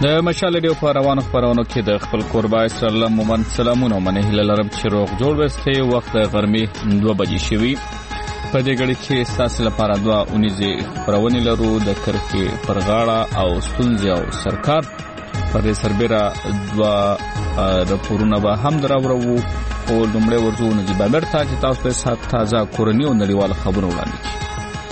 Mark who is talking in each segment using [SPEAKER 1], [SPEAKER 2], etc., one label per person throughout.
[SPEAKER 1] د مشال ریډیو په روانو خبرونو کې د خپل قربا اسلام مومن سلامونه منه هله لرم چې روغ جوړ وسته وخت غرمې 2 بجې شوي په دې غړي کې تاسو لپاره 2 خبرونه لرو د کرکې پرغاړه او ستونزې او سرکار پر سربېره 2 راپورونه به هم دراوړو او لومړی ورځو نه دی بابر ته چې تاسو په سات تازه کورنی او نړیوال خبرونه وړاندې کړئ.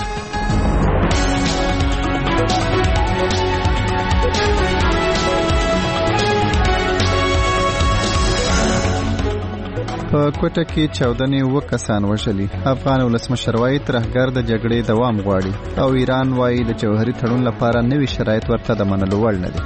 [SPEAKER 2] په کوټه کې 14 کسان وژلي. افغان ولسمشر وايي ترهګر د جګړې دوام غواړي او ایران وايي د جوهري تړون لپاره نوي شرایط ورته د منلو وړ نه دي.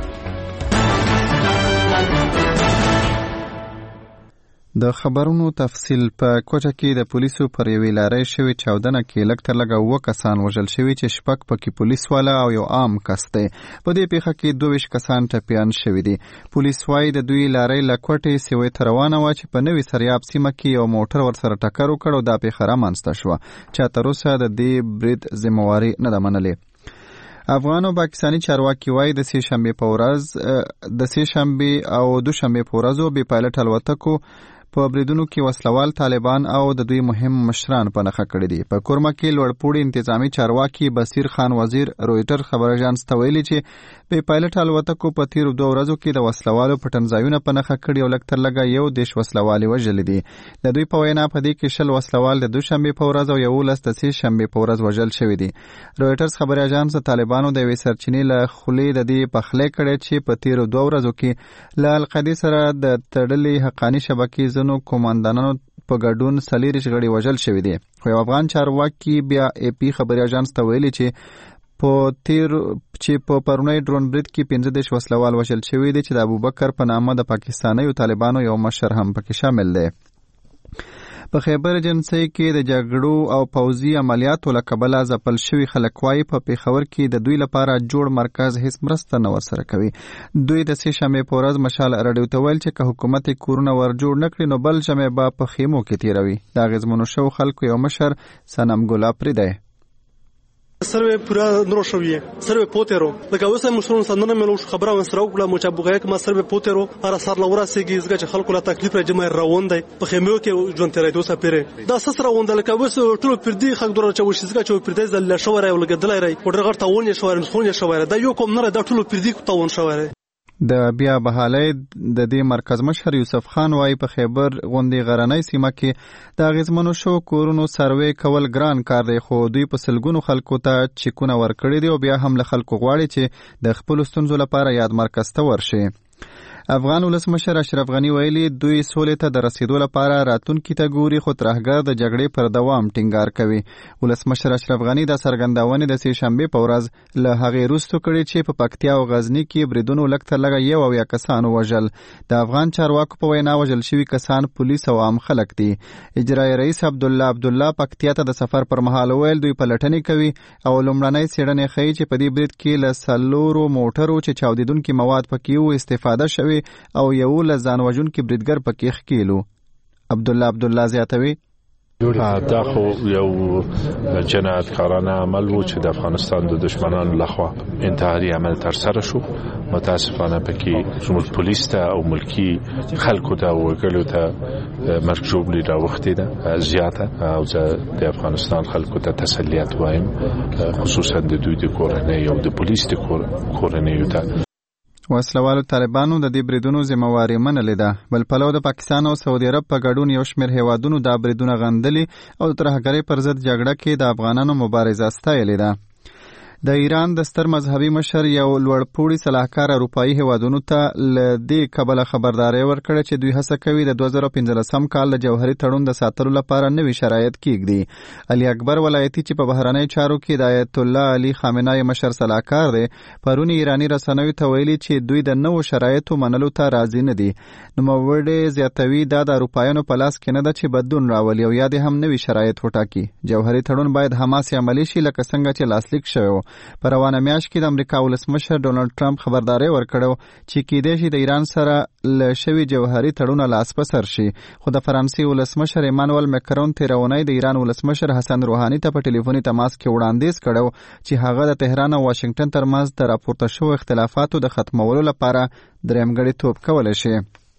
[SPEAKER 2] د خبرونو تفصیل. په کوټه کې د پولیسو پر یوې لارې شوې 14 کې لږ تر لږه 9 کسان وژل شوي چې شپږ پکې پولیس والا او یو عام کس دی. په دې پیښه کې 22 کسان ټپیان شوي دي. پولیس وايي د دوی لارې له کوټې سیوې ته روانه وه چې په نوي سریاب سیمه کې یو موټر ورسره ټکر وکړ او دا پیښه رامنځته شوه چې تر اوسه د دې برید ذمہواري نه ده منلې. افغان او پاکستانی چارواکي وايي د سې شنبه په ورځ د سې شنبه او دوشنبه په ورځو بې پایلټ الوتکو په بریدونو کې وسلوال طالبان او د دوی مهم مشران په نښه کړي دي. په کورما کې لوړپوړي انتظامی چارواکي بصیر خان وزیر رويټر خبر اژانس ته ویلي چې بې پایلټ الوتکو په تیر 2 ورځو کې د وسلوالو پټنځایونه په نښه کړي او لږ تر لږه یو دیش وسلوالي وژلي دي. د دوی په وینا په دې کې 10 وسلوال د دوشنبه په ورځ او 11 د سې شنبه په ورځ وژل شوي دي. رويټرز خبر اژانس طالبانو د وی سرچینې له خولې د دې پخلې کړي چې په تیر 2 ورځو کې له القاعده سره د تړلې حقانی شبکې نو کوماندانانو په ګډون 40 غړي وژل شوی دي. خو افغان چارواکي بیا ای پی خبري اژانس ته ویلي چې په پرونی ډرون برید کې 15 وسلوال وژل شوی دي چې د ابوبکر په نامه د پاکستاني او طالبانو یو مشر هم پکې شامل دی. په خیبر ایجنسی کې د جګړو او پوځي عملیاتو له کبله ځپل شوي خلک وايي په پیښور کې د دوی لپاره جوړ مرکز هیڅ مرسته نه ورسره کوي. دوی د سې شنبې په ورځ مشال راډیو ته ویل چې که حکومت کورونه ور جوړ نه کړي نو بل جمعې به په خیمو کې تیروي. د اغېزمنو شو خلکو یو مشر سنم ګلاب دی.
[SPEAKER 3] سروي پورا نروشوي سروي پوتيرو لکه اوسه مسلمان سندنه ملوش خبره ون سره وکړه مو چې بوغه کما سروي پوتيرو ار سر لورا سيږي زګه چې خلکو لا تکلیف را جمع روان دی په خیمو کې ژوند تیرې دوسه پیره دا سسره وند لکه اوسه ټول پردي خلک دره چې وشي زګه چې پردي زل شوره او لګدلای ری وډرغه تاون شوره مسخون شوره دا یو کوم نه دا ټول پردي تاون شوره.
[SPEAKER 2] د بیا بحالۍ د دې مرکز مشر یوسف خان وايي په خیبر غونډې غرنۍ سیمه کې د اغېزمنو شو کورونو سروې کول ګران کار دی خو دوی په سلګونو خلکو ته چیکونه ورکړي دي او بیا هم له خلکو غواړي چې د خپل ستونزو لپاره یاد مرکز ته ورشي. افغان ولسمشر اشرف غنی ویلي دوی سولې ته د رسیدو لپاره راتلونکي ته ګوري خو ترهګر د جګړې پر دوام ټینګار کوي. ولسمشر اشرف غنی د څرګندونې د سې شنبې په ورځ له هغې وروسته کړي چې په پکتیا او غزني کې بریدونو لږ تر لږه 1 کسان وژل. د افغان چارواکو په وینا وژل شوي کسان پولیس او عام خلک دي. اجرایي رئیس عبدالله پکتیا ته د سفر پر مهال ویل دوی پلټنې کوي او لومړنۍ څېړنې ښیي چې په دې برید کې له 4 موټرو چې چاودیدونکي مواد پکې وو استفاده شوې او یو له ځان وژونکي بریدګر پکې ښکیلو. عبدالله زیاتوي
[SPEAKER 4] دا خو یو جنایتکارانه عمل و چې د افغانستان د دشمنانو لخوا انتحاري عمل ترسره شو. متاسفانه پکې زموږ پولیس ته او ملکی خلکو ته وګړو ته مرګ ژوبلي راوختي ده زیاته او د افغانستان خلکو ته تسلیت وایم خصوصا د دوی د کورنۍ او د پولیس د کورنۍ ته.
[SPEAKER 2] وسلوالو طالبانو د دې بریدونو ذمہواري منلې ده. بل پلو د پاکستان او سعودي عرب په ګډون یو شمېر هیوادونو دا بریدونه غندلي او د ترهګرۍ پر ضد جګړه کې د افغانانو مبارزه ستایلې ده. د ایران د ستر مذهبي مشر یو لوړپوړي صلاحکار اروپایي هیوادونو ته له دې کبله خبرداري ورکړه چې دوی هڅه کوي د 2015 کال د جوهري تړون د ساتلو لپاره نوي شرایط کېږدي. علي اکبر ولایتي چې په بهرنۍ چارو کې د آیت الله علي خامنه‌ای مشر صلاحکار دی پرون ایرانی رسنیو ته ویلي چې دوی د نوو شرایطو منلو ته راضي نه دي. نوموړی زیاتوي دا د اروپایانو په لاس کې نه ده چې بدلون راولي او یا د هم نوي شرایط وټاکي. جوهري تړون باید هماسې عملي شي لکه څنګه چې لاسلیک شوی و په روانه میاشت کې د امریکا ولسمشر ډونالډ ټرمپ خبرداري ورکړو چې کېدای شي د ایران سره له شوي جوهري تړون لاس په سر شي. خو د فرانسې ولسمشر ایمانوئل مکرون تېره اونۍ د ایران ولسمشر حسن روحاني ته په ټلیفوني تماس کې وړاندیز کړو چې هغه د تهران او واشنگټن ترمنځ د راپورته شوو اختلافاتو د ختمولو لپاره درېمګړیتوب کولی شي.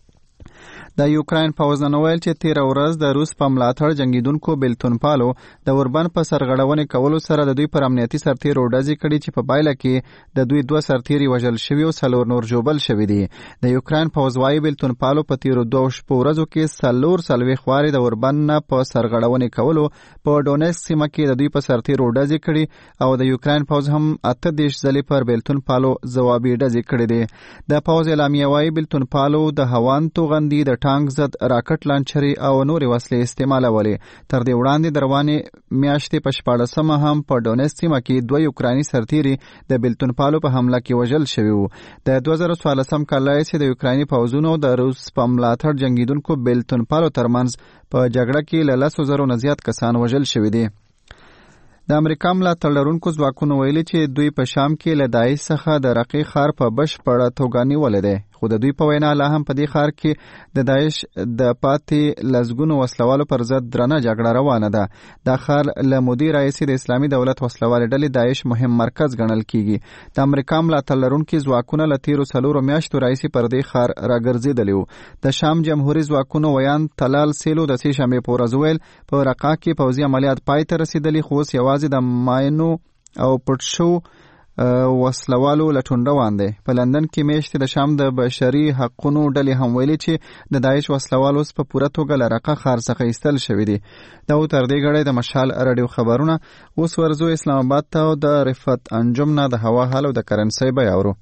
[SPEAKER 2] د یوکراین پوځ نن ویل چې تېره ورځ د روس په ملاتړ جنګیدونکو بیلتون پالو د اوربن په سرغړونې کولو سره د دوی پر امنیتي سرتیرو ډزې کړي چې په پایله کې د دوی 2 سرتیري وژل شوي او 4 نور ژوبل شوي دي. د یوکراین پوځ وايي بیلتون پالو په تېرو 2 شپو ورځو کې 4 خوارې د اوربن نه په سرغړونې کولو په ډونیسک سیمه کې د دوی په سرتیرو ډزې کړي او د یوکراین پوځ هم 38 ځلې پر بیلتون پالو ځوابي ډزې کړي دي. د پوځ اعلامیه وايي بیلتون پالو د هوان توغندي د ټانک ضد راکټ لانچري او نورې وسلې استعمالولې. تر دې وړاندې د روانې میاشتې په 14مه هم په ډونیسک سیمه کې 2 یوکراني سرتیري د بیلتون پالو په حمله کې وژل شوي وو. د 2014 کال راهیسې د یوکراني پوځونو د روس په ملاتړ جنګیدونکو بیلتون پالو ترمنځ په جګړه کې له 10,000 نه زیات کسان وژل شوي دي. د امریکا ملاتړ لرونکو ځواکونو ویلي چې دوی په شام کې له داعش څخه د رقیق ښار په بشپړه توګه نیولی دی. خو د دوی په وینا لا هم په دې ښار کې د داعش د پاتې لسګونو وسلوالو پر ضد درنه جګړه روانه ده. دا ښار له مودې راهیسې د اسلامي دولت وسلوالې ډلې داعش مهم مرکز ګڼل کیږي. د امریکا ملاتړ لرونکي ځواکونه له تېرو 4 میاشتو راهیسې پر دې ښار راګرځېدلي وو. د شام جمهوري ځواکونو ویان تلال سیلو د سې شنبې په ورځ ویل په رقه کې پوځي عملیات پای ته رسېدلي، خو اوس یوازې د ماینو او پټ شو وسلوالو لټون روان دی. په لندن کې میاشتې د شام د بشري حقونو ډلې هم ویلي چې د داعش وسلوالو اوس په پوره توګه له رقه ښار څخه ایستل شوي دي. دا و تر دې ګړی د مشال راډیو خبرونه. اوس ورځو اسلام آباد ته او د رفت انجم نه د هوا حال او د کرنسۍ بیه اورو.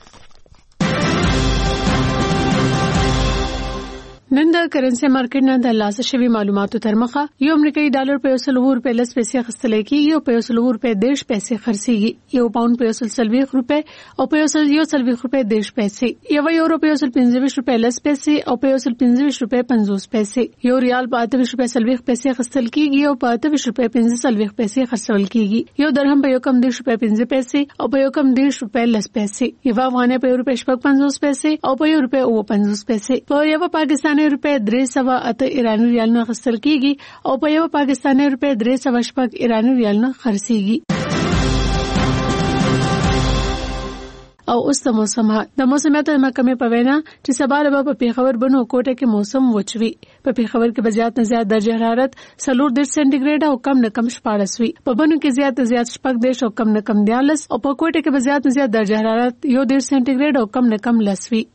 [SPEAKER 5] نن د کرنسي مارکیټ نه د لاسه شوی معلوماتو تر مخه یو امریکایي ډالر په 100 روپے لس پیسې اخیستل کېږي او په 100 روپے 10 پیسې خرڅيږي. یو پاوند په 140 روپے او په 140 روپے 10 پیسې. یو یورو په 125 روپے لس پیسې او په 125 روپے 50 پیسې. یو ریال په 28 روپے 40 پیسې اخیستل کېږي او په 28 روپے 45 پیسې خرڅول کېږي. یو درهم په 1.10 روپے 15 پیسې او په 1.10 روپے لس پیسې. یو افغانۍ په 1 روپے 50 پیسې او په 1 روپے 50 پیسې. په یو پاکستاني روپے 308 ایرانی ریال نه خرڅل کیږي او په یو پاکستاني روپے 308 ایرانی ریال نه خرڅيږي. او اوس د موسمیات محکمې په وینا چې سبا له په پیښور بنو کوټه کې موسم وچوي. په پیښور کې به زیات نه زیات درجه حرارت 4 سانتیګریډ او کم نه کم 14 وي. په بنو کې زیات نه زیات 14 او کم نه کم 42 او په کوټه کې به زیات نه زیات درجه حرارت 1 سانتیګریډ او کم نه کم 10 وي.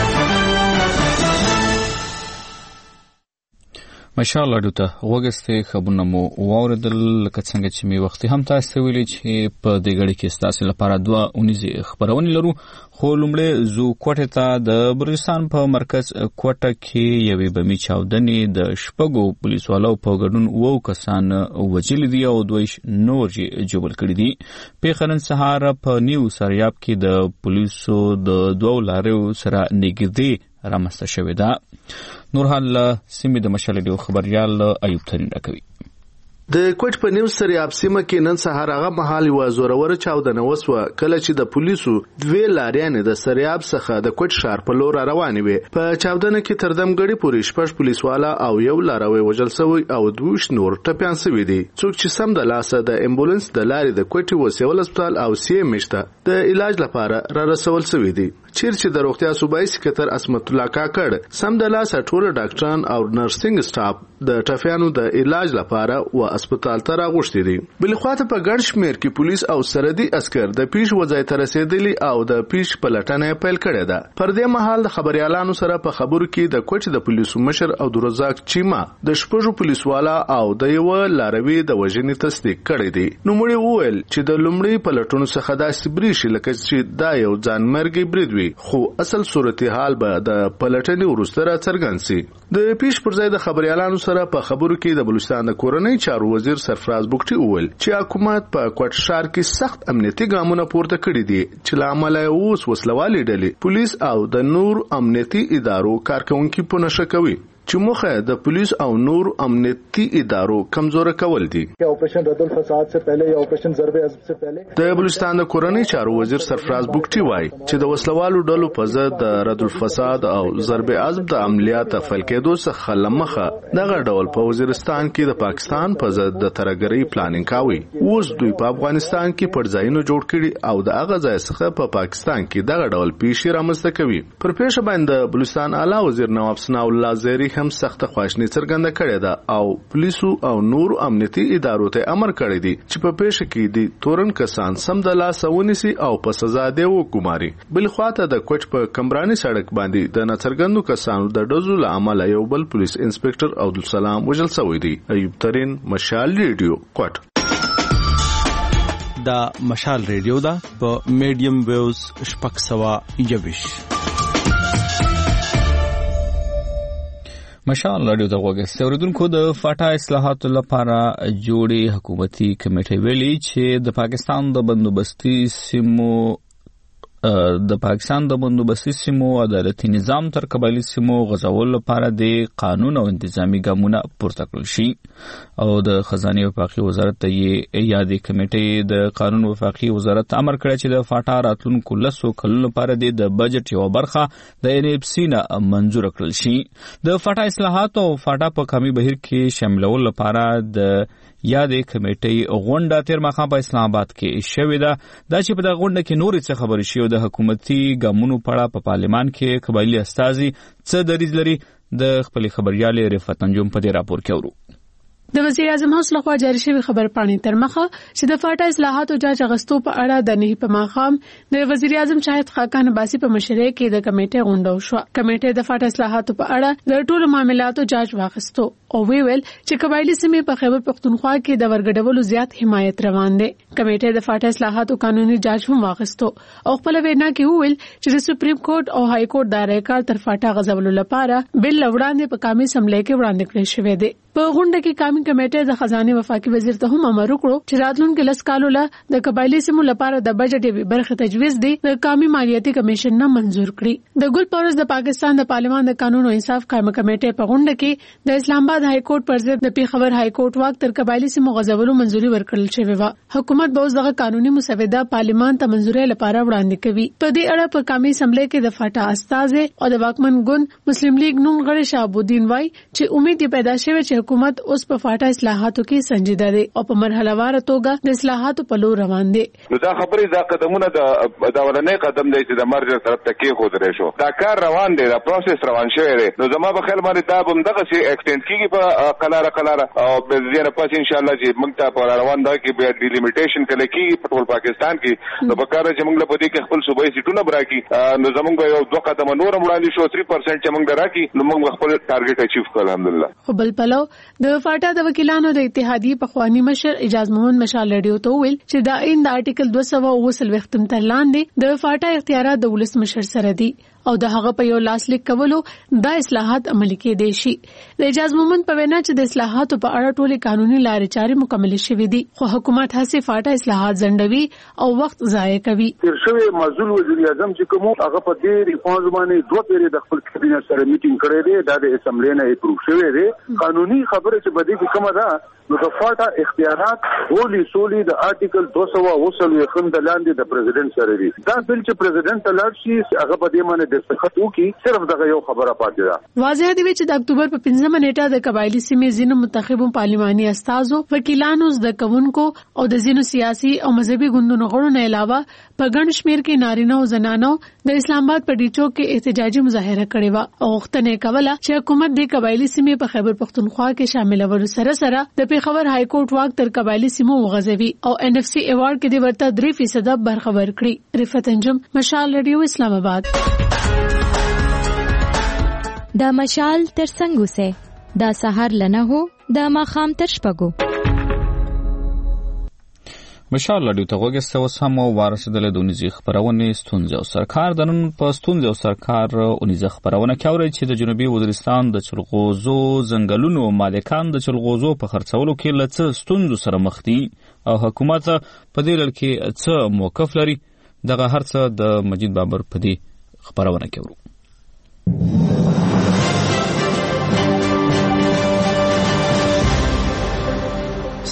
[SPEAKER 1] ماشاءالله ډوته وګسته خبرونه مو واوردل لکه څنګه چې می وختي هم تاسو ویلي چې په دې غړي کې تاسو لپاره 2 خبرونه لرو. خو لومړی زو کوټه ته د بلوچستان په مرکز کوټه کې یوې بمی چاودنې د شپږو پولیسوالو په ګډون 9 کسان وژل دي او 2 نور جوړ کړي دي. په خنن سهار په نیو سریاب کې د پولیسو د 2 لاریو سره نګدي رامسته شوې ده. نور حال سیمې د مشالې خبريال ایوب ترين راکوي.
[SPEAKER 6] د کوټ په نیو سریاب سیمه کې نن سهار هغه محل و زورور چاودنه وسوه کله چې د پولیسو 2 لاریانې د سریاب څخه د کوټ ښار په لور روانې وي. په چاودنه کې تر دمګړي پورې 6 پولیسوالا او یو لاروي وژل شوی او 2 نور ټپيان شوی دي. څوک چې سم د لاسه د امبولانس د لارې د کوټ وسیول هسپتال او سی مشته د علاج لپاره را رسول شوی دي. چیرې د روغتیا صوبایي سکرټر اسمت الله کاکړ سم د لاسه ټول ډاکټران او نرسنګ سټاف د ټپيانو د علاج لپاره و هسپتال ته راغوښتي دي. بل خواته په ګڼ شمېر کې پولیس او سرحدي عسكر د پیښ وځای ته رسیدلي او د پیښ پلټنه پیل کړې ده. پر دې مهال د خبريالانو سره په خبرو کې د کوټ د پولیسو مشر او عبدالرزاق چیما د شپږو پولیسوالا او د یو لاروي د وژنې تصدیق کړی دی. نو موږ وویل چې د لومړي پلټونو څخه د سبریشي لکه چې دا یو ځانمرګي برید وي، خو اصل صورتحال به د پلټنې وروسته راڅرګند شي. د پیښ پر ځای د خبريالانو سره په خبرو کې د بلوچستان د کورنۍ چارو وزیر سرفراز بوکټي وویل چې حکومت په کوټ ښار کې سخت امنیتي ګامونه پورته کړي دي چې لامل یې اوس وسلوالې ډلې پولیس او د نور امنیتي ادارو کارکونکو په نشه کوي. چې موخه د پولیس او نور امنیتي ادارو کمزور کول دي.
[SPEAKER 7] ऑपरेशन रद्द फसाद से पहले या ऑपरेशन ضرب عزب से पहले
[SPEAKER 6] د بلوچستان د کورنۍ چارو وزیر سرفراز بوکټي وایي چې د وسلوالو ډلو په ضد د رد الفساد او ضرب عزب د عملیات فعال کېدو څخه لمخه دغه ډول په وزیرستان کې د پاکستان په ضد د ترګرۍ پلانینګ کاوي. اوس دوی په افغانستان کې پړځایونه جوړ کړي او د هغه ځای څخه په پاکستان کې دغه ډول پیښې رامنځته کوي. پر پیښه باندې بلوچستان اعلی وزیر نواب ثنا الله زیری هم سخت خواشنی څرګنده کړې ده او پولیسو او نور امنیتي ادارو ته امر کړی دی چې په پیښه کې دي تورن کسان سم د لاس ونیسي او په سزا دی وګماري. بل خواته د کوچ په کمرانی سړک باندې د نڅرګندو کسانو د ډزو له امله یو بل پولیس انسپکټر عبدالسلام وجل شوی دی. ایوب ترين مشال ریډیو کوټ.
[SPEAKER 8] دا مشال ریډیو دا په میډیم ویوز شپږ سوه یویش.
[SPEAKER 1] مشال ریډیو ته وګورئ. اوریدونکو د فاټا اصلاحاتو لپاره جوړې حکومتي کمیټې ویلي چې د پاکستان د بندوبستي سیمو عدالتي نظام تر قبایلي سیمو غځولو لپاره د قانون او انتظامی ګامونه پورته کړل شي او د خزانه وفاقي وزارت ته یادې کمیټې د قانون وفاقي وزارت امر کړی چې د فاټا راتلونکو 10 کلونو لپاره د بجټ یو برخه د NFC نه منزور کړل شي. د فاټا اصلاحات او فاټا په قومي بهیر کې شاملول لپاره د یادې کمیټې غونډه تیر ماښام په اسلام آباد کې شوې ده. دا چې په دغه غونډه کې نورې څه خبرې شي او د حکومتي ګامونو په اړه په پارلمان کې قبایلي استازي څه دریځ لري د خپل خبريال رفعت انجم په دې راپور کې ورو.
[SPEAKER 5] د وزیر اعظم هوس لخوا جاری شوی خبر پاڼې تر مخه چې د فاټا اصلاحات او جاج اغستو په اړه د نه په ماښام د وزیر اعظم شاهد خاقان عباسي په مشرۍ کې د کمیټې غونډه وشوه. کمیټې د فاټا اصلاحات په اړه د ټولو معاملاتو جاج واخیستو او ویل چې قبایلی سیمې په خیبر پختونخوا کې د ورګډولو زیات حمایت روان دي. کمیټې د فاټا اصلاحات او قانوني جاج هم واخیستو او خپل وینا کې ویل چې د سپریم کورټ او های کورټ د ریکارډ تر فاټا غځولو لپاره بل وړاندې په قومي اسمبلی کې وړاندې کړی شوی دی. په غونډه کې قومي کمیټې د خزانه وفاقي وزیر ته هم امر وکړو چې راتلونکي 10 کالو له د قبایلی سیمو لپاره د بجټ برخه تجویز دی د قومي مالیاتي کمیشن نه منزور کړي. د ګل پورز د پاکستان د پارلمان د قانون او انصاف قائمه کمیټې په غونډه کې د اسلام آباد های کورټ پر ضد د پیښور های کورټ واک تر قبایلی سیمو غځولو منزوري ورکړل شوې و. حکومت به اوس دغه قانوني مسوده پارلمان ته منزوري لپاره وړاندې کوي. په دې اړه په قومي اسمبلی کې د فاټا استازي او د واکمن ګوند مسلم لیگ نون غړي شهابالدین وای چې امید پیدا شوه چې حکومت اوس په فاټا اصلاحاتو کې سنجیده دي او په مرحله وار توګه د اصلاحاتو په لور روان دي.
[SPEAKER 9] نو دا خبرې دا قدمونه د ورنې قدم دی چې د مرجع طرف ته کې خو درې شو. دا کار روان دی، دا پروسس روان شوی دی. نو زما په خیال باندې دا هم دغه شی ایکسټند کیږي په قلاره او به زیره پس ان شاء الله چې موږ ته په روان دا کې به ډیلیمیټیشن کله کیږي په ټول پاکستان کې. نو په کار چې موږ له پدې کې خپل صوبایي سیټونه براکي نو زموږ یو 2 قدم نور وړاندې شو 3% چې موږ دراکي نو موږ خپل ټارګټ اچیو کړل الحمدلله.
[SPEAKER 5] خو بل پلو د فاټا د وکیلانو د اتحادیې په خوانی مشر اجاز محمد مشال ریډیو ته ویل چې دا د آرټیکل 200 وختم تر لاندې د فاټا اختیارات د ولس مشر سره دي او د هغه په یو لاسلیک کولو دا اصلاحات عملي کېدای شي. د اجاز محمد په وینا چې د اصلاحاتو په اړه ټولې قانوني لارې چارې مکمل شوې دي خو حکومت هڅه فاټا اصلاحات ځنډوي او وخت ضایع کوي.
[SPEAKER 10] تر شوی مسؤل وزیر اعظم چې کوم هغه په دې ریفارم باندې 2 پیری د خپل کابینه سره میټینګ کړی دی د اسمبلی نه اپروو شوی دی. قانوني خبره چې بده کې کومه ده نو د فاټا اختیارات هولي سولي د آرټیکل 200 وختم د لاندې د پریزیدنت سره دی. دا بل چې پریزیدنت لاړ شي هغه په دې باندې دستخط وکړي صرف دغه یو خبره پاتې ده.
[SPEAKER 5] واضح دی چې د اکتوبر په 15 نیټه د قبایلی سیمې ځینو منتخبو پارلماني استازو وکیلانو زده کوونکو او د ځینو سیاسي او مذهبي ګوندونو غړو نه علاوه په ګڼ شمېر کې نارینه او زنانو د اسلام آباد په ډیچو کې احتجاجي مظاهره کړې و او غوښتنه کوله چې حکومت د قبایلی سیمې په خیبر پختونخوا کې شاملولو سره د پیښور های کورټ واک تر قبایلی سیمو وغځوي او NFC ایوارډ کې د ورته 3% برخه ورکړي. رفعت انجم مشال ریډیو اسلام آباد.
[SPEAKER 11] دا مشال تر څنګه سه دا سحر لنه هو دا ماخام تر شپګو.
[SPEAKER 1] مشال لډیو ته وګسته وسم او وارسدل د اونیزه خبرونه ستونزې او سرکار د نن په ستونزې او سرکار اونیزه خبرونه کوي چې د جنوبي وزیرستان د چلغوزو ځنګلونو مالکان د چلغوزو په خرڅولو کې لڅ ستونزو سره مخ دي او حکومت په دې لړ کې څه موقف لري. دغه هرڅه د مجید بابر په دې خبرونه کوي.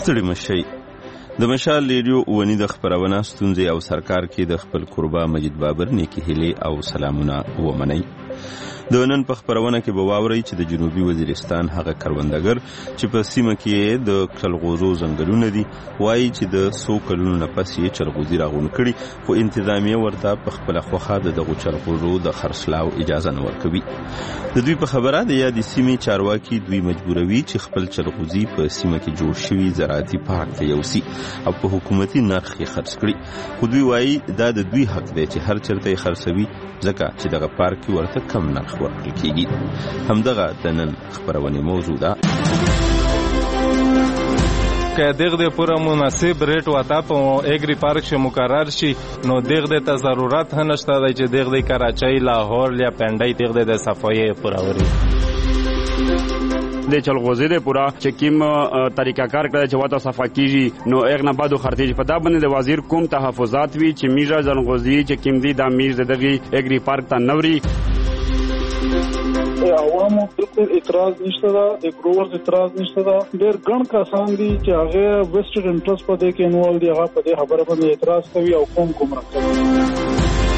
[SPEAKER 8] ستړي مشي. د مشال ریډیو ونی د خبرونه ستونزې او سرکار کې د خپل قربا مجید بابر نیکی هلي او سلامونه ومني. د نن په خبرونه کې به واوري چې د جنوبي وزیرستان هغه کروندګر چې په سیمه کې د چلغوزو ځنګلونه دي وایي چې د 100 کلونو نه پس یې چلغوزي راغون کړي خو انتظامیه ورته په خپل خوخه دغه چلغوزو د خرڅلاو اجازه نه ورکوي. د دوی په خبره د یادې سیمې چارواکي دوی مجبوروي چې خپل چلغوزي په سیمه کې جوړ شوي زراعتي پارک ته یوسي او په حکومتي نرخ یې خرڅ کړي خو دوی وایي دا د دوی حق دی چې هر چرته یې خرڅوي ځکه چې دغه پارک ورته کم نرخ ورکړل کېږي. همدغه د نن خبرونه موضوع ده.
[SPEAKER 12] که دغه پورا مناسب ریټ وتا په ایګری پارک شه مقرر شي نو دغه ته ضرورت نشته چې دغه کراچۍ لاهور یا پنډای دغه د صفایي پوراوري
[SPEAKER 13] د چلغوزي د پورا چې کیم طریقہ کار کړی چې واته صفا کیږي نو اغه نه بعدو خرتي په دا باندې د وزیر کوم تحفظات وی چې میرا ځنغوزي چې کیم دي د میز دغه ایګری پارک ته نوري
[SPEAKER 14] عوامو بالکل اعتراض نشته دا د ګروورز اعتراض نشته دا ډېر ګڼ کسان دي چې هغه ویسټډ انټرست په دې کې انوال دي هغه په دې خبره باندې اعتراض کوي او کوم راځي.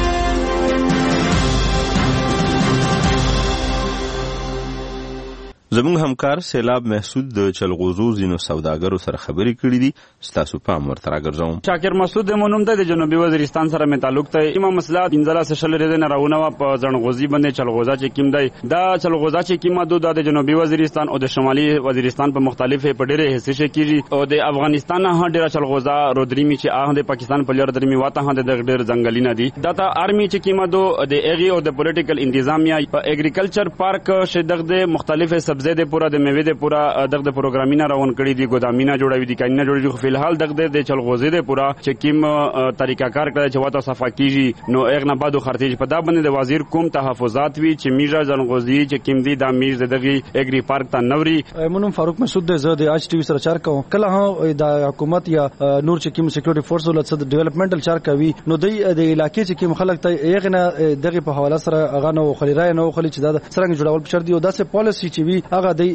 [SPEAKER 8] زموږ همکار سیلاب محسود د چلغوزو زینو سوداګرو سره خبرې کړې دي. ستاسو پام ورته راګرځوم.
[SPEAKER 13] شاکر مسعود مونږ د جنوبي وزیرستان سره مې تعلق ته ایمه مسله انځلا سشل ریده نه راونه په ځنغوزي باندې چلغوزا چې کیم دی دا چلغوزا چې کیمه د جنوبي وزیرستان او د شمالي وزیرستان په مختلفه پډېره حصے کې کیږي او د افغانستان نه ډېر چلغوزا رودريمي چې د پاکستان په لور درمي واته د ډېر ځنګلینه دي دا ته آرمي چې کیمه د ایغي او د پولیټیکل انتظامیه په اګریکلچر پارک شدغ د مختلفه سبزی د پورا د میوه د پورا دغه پروګرامینه راون کړی دي ګودامینه جوړوي دي کینه جوړوي خو فلحال دغه د چلغوزي د پورا چې کیم طریقہ کار کړی چې واته صفا کیږي نو اغه نه بعدو خرتي په دا باندې د وزیر کوم تحفظات وی چې میرا ځنغوزي چې کیم دي د میز دغه ایګری پارک ته نوري.
[SPEAKER 15] منم فاروق مسعود د زه د اچ ټي وی سره چار کوم کله د حکومت یا نور چې کیم سکیورټي فورس ولت د ډیولپمنټل چار کوي نو د علاقې چې کیم خلک ته اغه نه دغه په حواله سره اغه نو خلیرای نو خلی چې دا سرنګ جوړول پچر دی او داسې پالیسی چې وی اغه د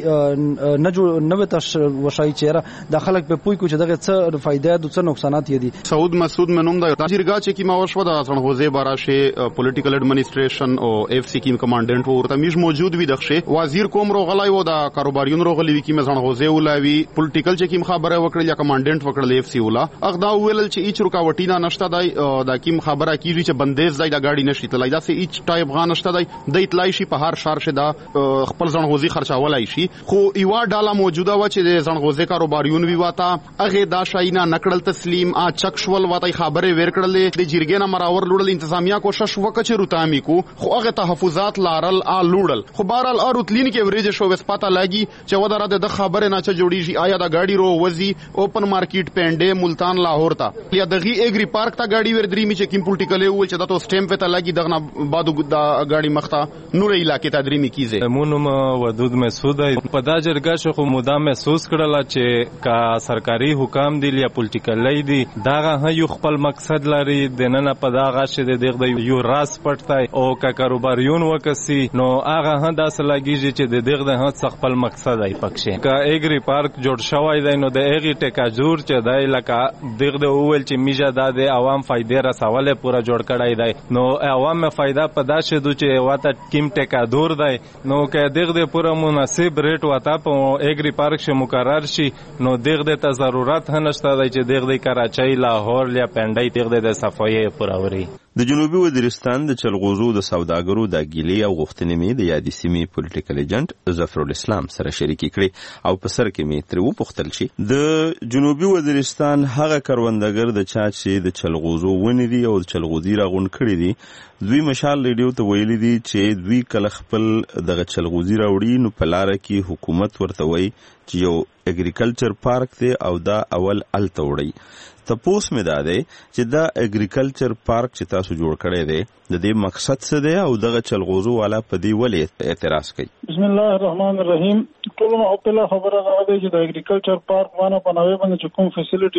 [SPEAKER 15] نو تاش وشای چیرې د خلک په پوي کو چې دغه څه فائدې او څه نقصانات دي.
[SPEAKER 16] سعود مسعود منوم د تاجرګه چې کی ما وشو د څنغوزه باراشه پولیټیکل ایڈمنسټریشن او اف سی کیم کمانډنټ ورته میش موجود وي دغه وزیر کوم روغلای و د کاروباریون روغلی کی څنغوزه ولوي پولیټیکل چې کیم خبره وکړه یا کمانډنټ وکړل اف سی ولا اغدا ویل چې ایچ رکاوټی نه نشته دی د کیم خبره کیږي چې بندیز دی د گاډي نشي تلای دا سه ایچ ټایپ غان نشته دی د اطلاعي شي په هر شهر شه دا خپل څنغوزي خرچاولای شي خو یو ډاله موجوده و چې د څنغوزه کاروباریون وی واتا اغه دا شاینا نکړل تسلیم ا چکشول واتا خبره ور کړل د جرګې نه مراور لوړل انتظامیه کوشش وکړي روتامي کو خو هغه تحفظات لارل ا لوړل خو بهرال اروتلین کې ورېج شو وس پتا لاګي چې ودره د خبره نه چې جوړیږي آیا دا گاډي رو وزي اوپن مارکیټ پنده ملتان لاهور تا یا دغه ایګری پارک تا گاډي ور درې می چې کیم پولیټیکل و چې دا تو سټیمپ ته لاګي دغه بعد دا گاډي مخته نور علاقې ته درې می کیږي.
[SPEAKER 12] مونږ ودود مسعود په دا جرګه شو خو مدام محسوس کړل چې کا سرکاري حکام دی یا پولیټیکل دی دا یو خپل مقصد لري د نن په دا غاښه د یو راس پټای او کا کاروباریون وکسي نو هغه هم دا سلاګیږي چې د دغه خپل مقصد ای پکشه کا ایګری پارک جوړ شوی دی نو د ایګری ټکا جوړ چې دای لکه دغه اول چې میجا د عوام فائدې رسوله پورا جوړ کړای دی نو عوام فائدہ پدا شدو چې واته کیم ټکا دور دی نو که دغه پورا مناسب ریټ وتا په ایګری پارک شه مقرر شي نو دغه ته ضرورت نشته چې دغه کراچۍ لاهور یا پنډای دغه د صفایي پوراوري.
[SPEAKER 8] د جنوبي وزیرستان د چلغوزو د سوداګرو د ګیلې او غوښتنې می د یادې سیمې پولیټیکل ایجنټ ظفر الاسلام سره شریکي کړي او په سر کې می تر وپوښتل شي د جنوبي وزیرستان هغه کروندګر د چا چې د چلغوزو ونې دي او د چلغوزي راغون کړي دي دوی مشال ریډیو ته ویلي دي چې دوی کله خپل دغه چلغوزي راوړي نو په لار کې حکومت ورته وایي چې یو اګریکلچر پارک دی او دا اول الته وړي. تپوس مې دا دی چې دا اګریکلچر پارک چې تاسو جوړ کړی دی د دې مقصد څه دی او دغه چلغوزو والا په دې ولې اعتراض کوي.
[SPEAKER 14] بسم الله الرحمن الرحیم. ټول ما خپل خبره راغلی چې د اګریکلچر پارک باندې په نوې باندې کوم فیسیلیټي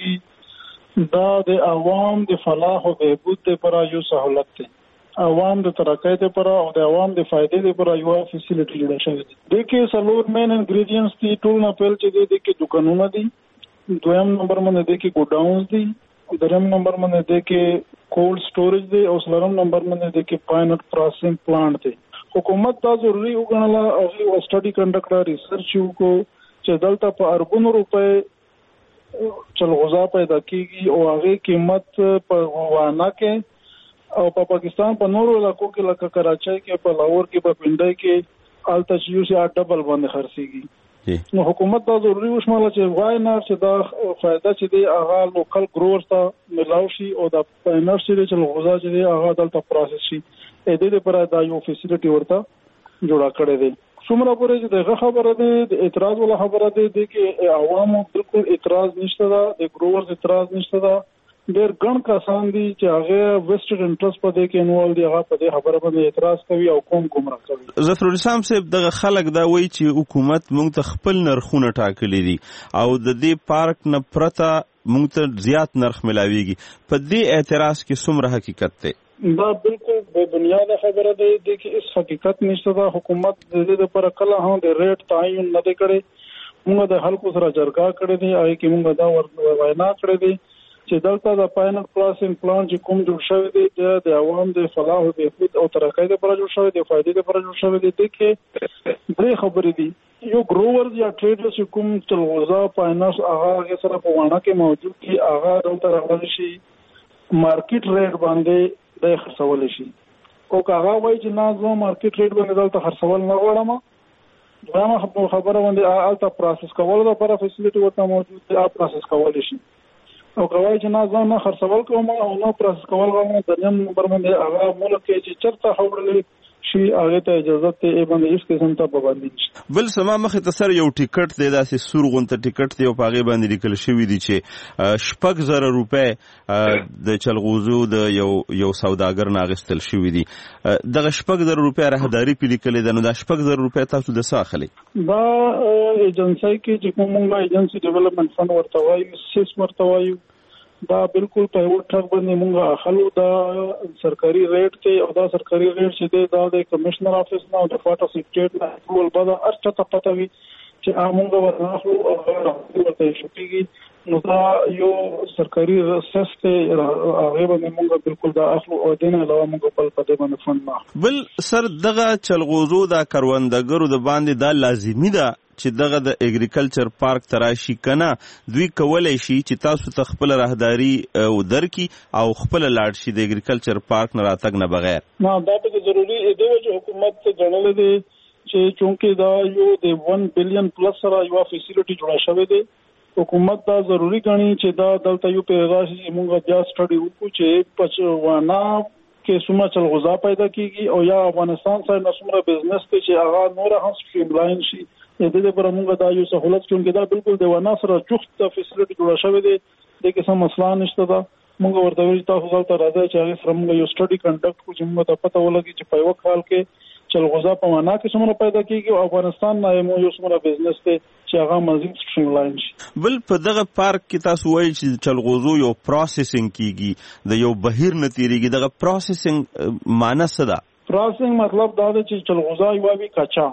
[SPEAKER 14] جوړیږي دا د عوام د فلاح او بهبود لپاره یو سہولت دی. عوام د ترقۍ لپاره او د عوام د فائدې لپاره یو فیسیلیټي جوړه شوې ده. د کې سلور مین انګریډینټس دي ټول نه پیل چې د کې دکانونه دي دویم نمبر باندې د کې ګوډاونز دي، دریم نمبر باندې د کې کولډ سټوریج دی، او څلورم نمبر باندې د کې پاینټ پروسیسینګ پلانټ دی. حکومت دا ضروري وګڼله او سټډي کنډکټ کړه، ریسرچ وکړو چې دلته په اربونو روپے چلغوزا پیدا کیږي او هغه قیمت په وانا کې او په پاکستان په نورو علاقو کې لکه کراچۍ کې، په لاهور کې، په پنډۍ کې الته چې یو سي ډبل باندې خرڅيږي. نو حکومت دا ضروري وشماله چې وای نه چې دا فائدہ چې دی هغه لوکل ګروورز ته ملاو شي او دا پاینټ چې چلغوزا چې دی هغه دلته پروسس شي. دې لپاره دا یو فیسیلیټي ورته جوړه کړې ده. څومره پورې چې دغه خبره ده د اعتراض ولا خبره ده چې عوامو بالکل اعتراض نشته ده، د ګروورز اعتراض نشته ده. ډېر ګڼ کسان دي چې هغه ویسټډ انټرست په دې کې انوالو دي، هغه په دې خبره باندې اعتراض کوي او قوم ګمراه کوي.
[SPEAKER 8] ظفر الاسلام صاحب دغه خلک دا وایي چې حکومت موږ ته خپل نرخونه ټاکلي دي او د دې پارک نه پرته موږ ته زیات نرخ ملاويږي. په دې اعتراض کې څومره حقیقت دی؟
[SPEAKER 14] دا بالکل بے بنیاده خبره ده د کې اس حقیقت نشته ده. حکومت د دې لپاره کله هم د ریټ تعین نه دی کړی. موږ د خلکو سره جرګه کړې دي، هغه کې موږ دا وینا کړې دي چې دلته د پاینټ پروسیسینګ پلان چې کوم جوړ شوی دی د عوام د فلاح او بهبود او ترقۍ لپاره جوړ شوی دی، فائدې لپاره جوړ شوی دی. د کې درې خبرې دي. یو ګروورز یا ټریډرز چې کوم چلغوزا پاینټس هغه سره په وانا کې موجود دي، هغه دلته راغلی شي مارکیټ ریټ باندې د خرڅول شي. او هغه وایي چې نه زه مارکیټ ریټ باندې دلته خرڅول نه غواړم، دا خبره باندې الته پروسس کول لپاره فیسیلیټي ورته موجود دی، هغه پروسس کول شي. او کوي چې نه ځان نه خرڅول کوم او نه پروسس کول غواړم. دریم نمبر باندې هغه ملک چې چرته حوړلې شي هغه ته اجازه ته باندې هیڅ قسم ته پابندي نشته.
[SPEAKER 8] بل سما مخه تسر یو ټیکټ دی، داسې سور غونته ټیکټ دی او په هغه باندې لیکل شوی دی چې 6000 روپے د چلغوزو د یو سوداګر ناغستل شوی دی. دغه 6000 روپے راهداري په لیکل دی. نو دا 6000 روپے تاسو د ساخلي
[SPEAKER 14] دا ایجنسی کې چې کومه ایجنسی ډیولپمنٹ فند ورته وایي، سیس ورته وایي، دا بالکل په یو ټاک باندې مونږه اخلو. دا سرکاري ریټ ته او دا سرکاري ریټ چې دی دا د کمشنر افیس نه او د فاټا سیکریټ نه ټول بعد ارچا ته پته وي چې مونږه ورناخلو او ورته شپږي. نو دا یو سرکاري سیس ته هغه باندې مونږه بالکل دا اخلو او دینه علاوه مونږ په پدې باندې فند نه.
[SPEAKER 8] بل سر دغه چلغوزو دا کروندګرو د باندې دا لازمي ده چې دغه د اګریکلچر پارک تراشي کنه دوی کولای شي چې تاسو ته خپل راهداري او درکې او خپل لاړ شي د اګریکلچر پارک نه راتګ نه بغیر.
[SPEAKER 14] نه دا ته ضروری دی چې حکومت ته غنل دي چې چونکه دا یو د 1 بلین پلس سره یو فیسیلیټي جوړه شوې ده. حکومت دا ضروری غني چې دا دلته یو پیغام موږ بیا سټډي وکړو چې پچوانا کې څومره چلغوزا پیدا کیږي او یا افغانستان سره څومره بزنس ته چې هغه نور هم سټریملاین شي. د دې لپاره موږ دا یو سہولت چې دا بالکل د ونه سره جوخت فیسیلیټي جوړه شوې ده، د کې سم مسله نشته ده. موږ ورته ویل تاسو ځل راځي چې هغه سره موږ یو سټډي کنډکټ کوو چې موږ ته پته ولګي چې په یو کال کې چلغوزا په معنا کې څومره پیدا کیږي او افغانستان نه یو څومره بزنس ته چې هغه مزید سټریملاین شي.
[SPEAKER 8] بل په دغه پارک کې تاسو وایي چې چلغوزو یو پروسیسینګ کیږي، د یو بهیر نه تیریږي. دغه پروسیسینګ معنا څه ده؟
[SPEAKER 14] پروسیسینګ مطلب دا دی چې چلغوزا یو وی کچا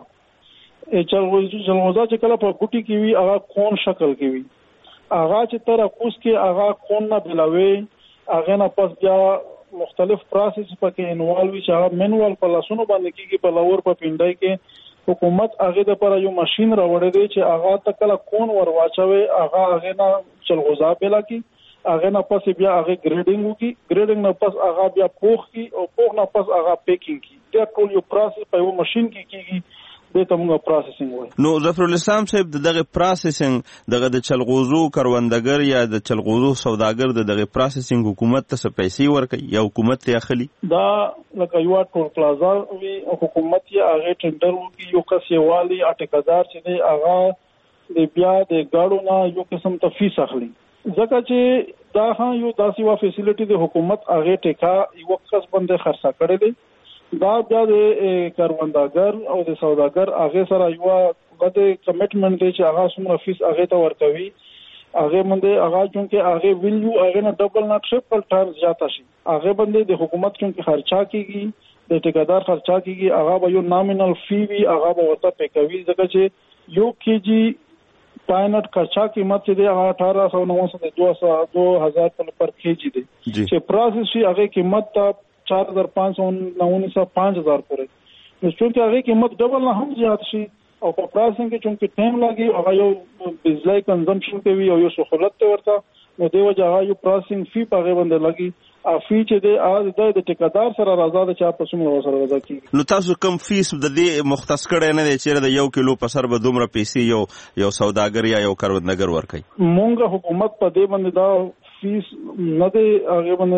[SPEAKER 14] چلغوزا چې کله په ګوټي کې وي هغه کون شکل کې وي، هغه چې تر اکوس کې هغه کون نه بلاوي، هغه نه پس بیا مختلف پروسس پکې انوالو چې هغه منوال په لاسونو باندې کېږي. په لاور په پینډای کې حکومت هغه د پر یو ماشين راوړی دی چې هغه تکله کون ور واچوي، هغه نه چلغوزا بلا کی، هغه نه پس بیا هغه ګریډینګ وکي، ګریډینګ نه پس هغه بیا پوخ کی او پوخ نه پس هغه پیکینګ کی. دا ټول یو پروسس په یو ماشين کې کېږي. دته موږ پروسیسینګ وایو.
[SPEAKER 8] نو ظفر الاسلام صاحب دغه پروسیسینګ دغه د چلغوزو کروندګر یا د چلغوزو سوداګر دغه پروسیسینګ حکومت ته پیسې ورکوي یا حکومت ته اخلي؟
[SPEAKER 14] دا لکه یو ټول پلازا وی حکومت یې هغه ټندر وکي، یو کس یې والی اټکدار چې دی هغه د بیا د گاډو نه یو قسم ته فیس اخلي. ځکه چې دا یو داسې وا فیسیلیټي د حکومت هغه ټیکا یو کس باندې خرڅ کړی دی. دا بیا د کاروندګر او د سوداګر هغه سره یو غد کمټمنټ دی چې هغه څومره فیس هغه ته ورکوي، هغه باندې هغه چونکه هغه ویلیو هغه نه ډبل نه ټریپل ټایمز زیاته شي. هغه باندې د حکومت چونکه خرچا کیږي، د ټیکدار خرچا کیږي، هغه به یو نامینل فی وی هغه به ورته پکوي. ځکه چې یو کیجی पाइनट कच्चा कीमत چې دی هغه 1899 पर केजी دی چې پروسس شي هغه قیمت ته 4599 5000 پورې نو چې هغه قیمت ډبل نه هم زیات شي او په پروسسینګ کې چې ټایم لګي هغه یو بجلی کنزمپشن کوي او یو سہولت ورته نو دی وجه هغه یو پروسسینګ فی په هغه باندې لګي او فی چې دی د ټیکدار سره راځي د چا په سمو سره راځي
[SPEAKER 8] نو تاسو کوم فیس د دې مختص کړی نه دی چې د 1 کیلو په سر به دومره پیسې یو سوداګر یا یو کاروبار ورکړي
[SPEAKER 14] مونږ حکومت په دې باندې دا فیس نه دی هغه باندې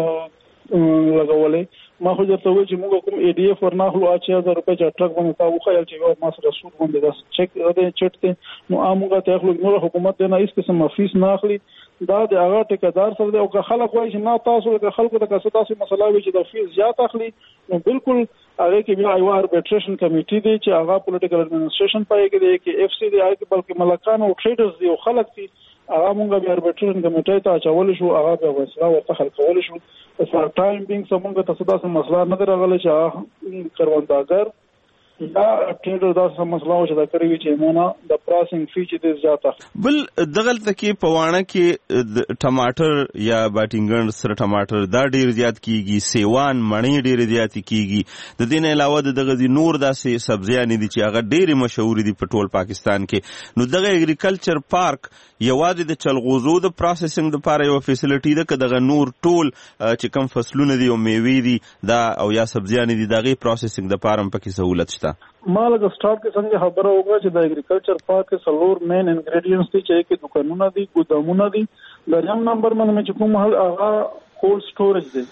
[SPEAKER 14] لګولې ما خو درته وایي چې موږ کوم ADF ورناخلو 8000 روپے چې ټرک باندې تاسو خیال چې ما سره رسول باندې دا چک چټ ته نو اموږ ته خلک نور حکومت نه هیڅ قسم فیس نه اخلي دا د هغه ټیکدار سره او که خلک وایي چې نه تاسو د خلکو د کسه تاسو مسله وي چې د فیس زیات اخلي نو بالکل هغه کې بیا یو اربیټریشن کمیټي دی چې هغه پولیټیکل اډمنسټریشن پای کې دی کې FC دی هغه بلکې ملکان او ټریډرز دی او خلک دي هغه موږ بیا اربیټریشن کمیټي ته اچول شو هغه به وسله ورته حل کول شو فار ټایم بینګ څنګه تاسو دا مسله نه درغله چې کاروباردار دا ټریډر دا مسله او چې دا کوي چې مونږه د پروسسینګ فی چې د زیاته
[SPEAKER 8] بل دغلت کې پوانه کې ټماټر یا باټینګن سره ټماټر دا ډیر زیات کیږي سیوان مڼې ډیر زیات کیږي د دې نه علاوه دغه نور داسې سبزیان دي چې هغه ډیر مشهور دي په ټول پاکستان کې نو دغه اګریکلچر پارک یوازې د چلغوزو د پروسسینګ لپاره یو فیسیلیټي ده که دغه نور ټول چې کوم فصلونه دي او میوې دي دا او یا سبزیان دي دغه پروسسینګ لپاره هم پکې سہولت شته
[SPEAKER 14] ما لږ سٹارټ کې څنګه خبره وکړه چې د اګریکلچر پارک کې څلور مین انګریډینټس دي چې کې دکانونه دي ګودامونه دي دریم نمبر باندې چې کوم هغه کولډ سټوریج دی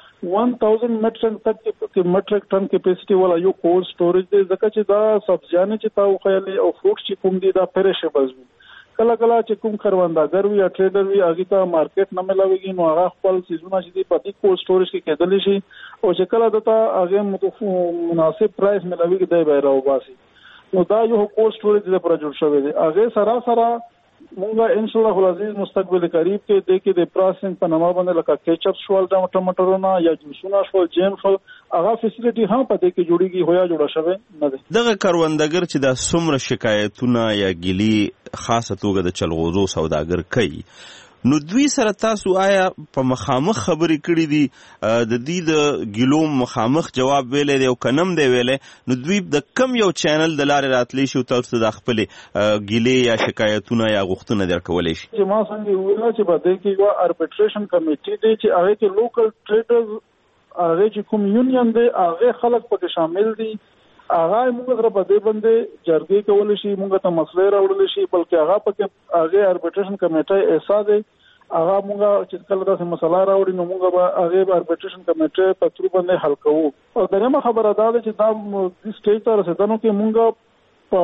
[SPEAKER 14] 1000 میټریک ټن کیپیسټي والا یو کولډ سټوریج دی ځکه چې دا سبزیانې چې تاسو خیالي او فروټ چې کوم دي دا پیریشبلز دي کله کله چې کوم کاروباردار وي یا ټریډر وي هغه ته مارکیټ نه ملاويږي نو هغه خپل سيزونه چې په دې کولډ سټوریج کې کېدل شي او چې کله دته هغه مناسب پرایس ملاويږي دی به راوباسي نو دا یو کولډ سټوریج لپاره جوړ شوی دی هغه سره مونږه ان شاء الله العزیز مستقبل قریب کې د کې د پروسسینګ په نامه باندې لکه کیچپ شول د ټماټرونه یا جوسونه شول جیم شول هغه فیسیلیټي هم په دې کې جوړیږي هویا جوړه شوی نه ده
[SPEAKER 8] دغه کاروباردار چې دا څومره شکایتونه یا ګیلی خاصه توګه د چلغوزو سوداګر کوي نو دوی سره تاسو آیا په مخامخ خبرې کړې دي د دې د ګیلو مخامخ جواب ویلې دی او کنم دی ویلې نو دوی د کم یو چینل د لارې راتلی شو تاسو د خپل ګیلې یا شکایتونه یا غوښتنه درکولې شي
[SPEAKER 14] چې ما څنګه ویل چې په دې کې یو اربیټریشن کمیټي دی چې هغه کې لوکل ټریډرز هغه چې کوم یونین دی هغه خلک پکې شامل دي هغه موږ سره په دې باندې جرګې کول شي موږ ته مسلې راوړل شي بلکې هغه پکې هغه اربیټریشن کمیټه ایسا دی هغه موږ چې کله دا مسله راوړي نو موږ به هغه اربیټریشن کمیټه په تر باندې حل کوو او درېمه خبره دا ده چې دا د سټیټ ته رسیدنو کې موږ په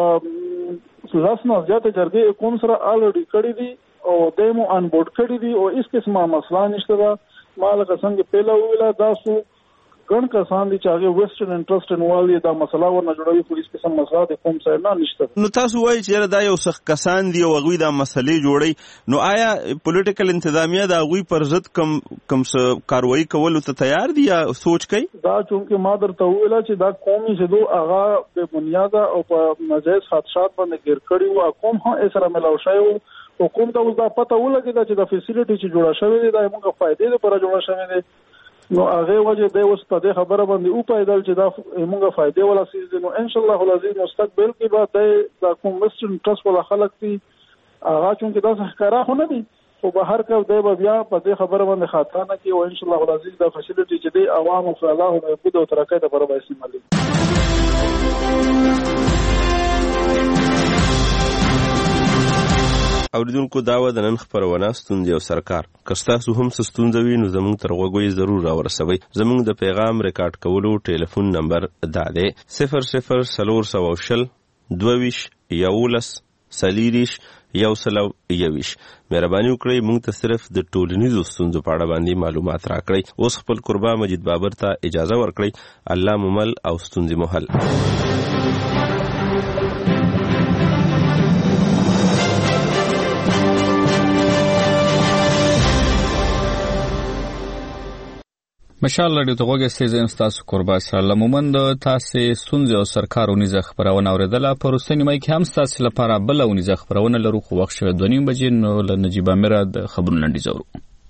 [SPEAKER 14] لاسنه زیاته جرګې کوم سره الریډي کړې دي او دمو ان بورډ کړې دي او هیڅ قسمه مسله نشته دا مال څنګه پیلا ویلا تاسو ګڼ کسان دي چې هغه ویسټرن انټرست انوالي دا مسله ورنه جوړوي پولیس قسم مسله د کوم ځای نه نشته
[SPEAKER 8] نو تاسو وایي چې دا یو څه کسان دي او هغه دا مسلې جوړي نو آیا پولیټیکل انتظامیه دا هغه پر ضد کم کاروایی کول ته تیار دي یا سوچ کوي
[SPEAKER 14] دا چې ما درته ویل چې دا قومي چې دوه هغه په بنیاد او په ناجایز خدشات باندې ګیر کړی او قوم هم سره ملاو شوی او کوم دا اوس دا پته ولګی چې دا فیسیلیټي چې جوړه شوی دی دا موږ فائدې لپاره جوړه شوی دی نو هغه وجه د اوس په دې خبره باندې او پیدل چې دا موږ فائدې ولا سیز نو ان شاء الله العزیز مستقبل کې به دا کوم ویسټرن ټرست ولا خلک دي هغه چې دا ښکارا خو نه دي خو به هر کله دی بیا په دې خبره باندې خاطر نه کوي او ان شاء الله العزیز دا فیسیلیټي چې دی عوام او الله به په دوه ترکه ته پر وایي استعمالي
[SPEAKER 8] اوریدونکو داوا د نن خبرونه ستونزې او سرکار کستاسو هم ستونزې وي نو زموږ تر غوږی ضرور راورسوي زموږ د پیغام ریکارډ کولو ټلیفون نمبر دا دی 0040 22 11 سلیریش یو سلو یویش مهرباني وکړئ موږ ته صرف د ټولنیزو ستونزو په اړه باندې معلومات راکړئ اوس خپل قربا مجید بابر ته اجازه ورکړئ الله ممل او ستونزې محل
[SPEAKER 1] مشال رادیو ته غوږی زم تاسو قربا اسرائیل مومند تاسو سونځ او سرکارونی خبرونه اوریدله پر سینمای کې هم تاسو لپاره بلونی خبرونه لرو خو وخت شوه 2:30 بجې نو له نجیب امیر د خبرونه لنډی زورو.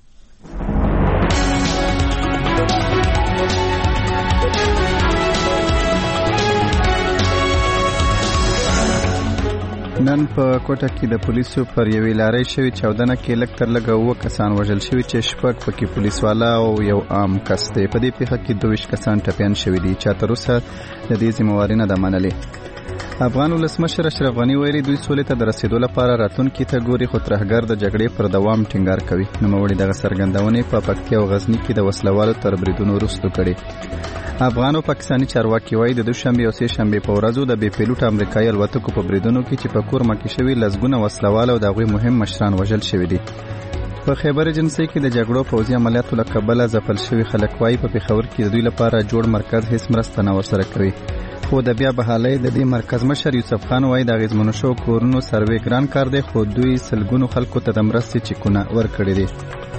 [SPEAKER 2] نن په کوټه کې د پولیسو پر یوې لارې شوی چاودنه کې لږ تر لږه 9 کسان وژل شوي چې شپږ پکې پولیسوالا او یو عام کس دی. په دې پیښه کې 22 کسان ټپیان شوي دي چې تر اوسه د دې ذمہواري نه ده منلې. افغان ولسمشر اشرف غنی ویلي دوی سولې ته د رسیدو لپاره راتلونکي ته ګوري خو ترهګر د جګړې پر دوام ټینګار کوي. نوموړي دغه څرګندونې په پکتیا او غزنی کې د وسلوالو تر بریدونو وروسته کړې. افغان او پاکستاني چارواکي وايي د دوشنبه او سه شنبه په ورځو د بې پیلوټ امریکایي الوتکو په بریدونو کې چې په کورما کې شوي لزګونه وسلوال او د هغوی مهم مشران وژل شوي دي. په خیبر ایجنسۍ کې د جګړو پوځي عملیاتو له کبله ځپل شوي خلک وايي په پېښور کې د دوی لپاره جوړ مرکز هیڅ مرسته نه ورسره کوي. خو د بیا بحالۍ د دې مرکز مشر یوسف خان وايي د اغېزمنو شوو کورونو سروې ګران کار دی خو دوی سلګونو خلکو ته د مرستې چیکونه ورکړي دي.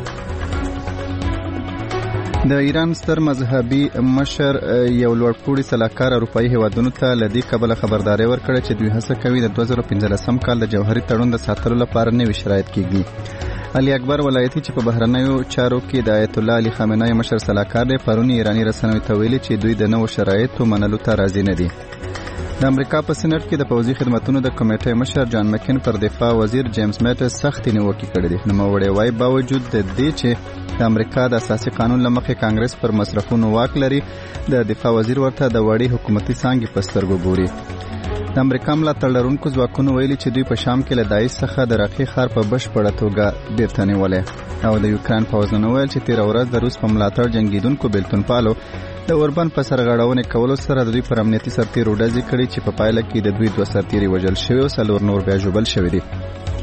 [SPEAKER 2] د ایران ستر مذهبي مشر یو لوړپوړي سلاکار اروپایي هیوادونو ته لدی کبله خبرداري ورکړه چې دوی هڅه کوي د 2015 کال د جوهري تړون د ساتلو لپاره نوي شرایط کیږي. علي اکبر ولایتي چې په بهرنیو چارو کې د آیت الله علي خامنه‌ای مشر سلاکار دی پرونی ایرانی رسنیو ته ویلي چې دوی د نوو شرایطو منلو ته راضي نه دي. د امریکا په سېنات کې د پوځي خدماتونو د کمیټې مشر جان مکین پر دفاع وزیر جیمز میټس سختي نیوکې کړې دي. نوموړی وايي باوجود د دې چې د امریکا د اساسي قانون لمخې کانګرس پر مصرفونو واک لري د دفاع وزیر ورته د وړي حکومتي څانګې په سترګو ګوري. د امریکا ملاتړ لرونکو ځواکونو ویلي چې دوی په شام کې له داعش څخه د راقي ښار په بشپړه توګه بیرته نیولی او د یوکران پوځ نن ویل چې 13 ورځ د روس په ملاتړ جنګیدونکو بیلتونپالو د اوربن په سرغړونې کولو سره د دوی پر امنیتي سرتیرو ډزې کړي چې په پایله کې د دوی 2 سرتیري وژل شوي او 4 نور بیا ژوبل شوي دي.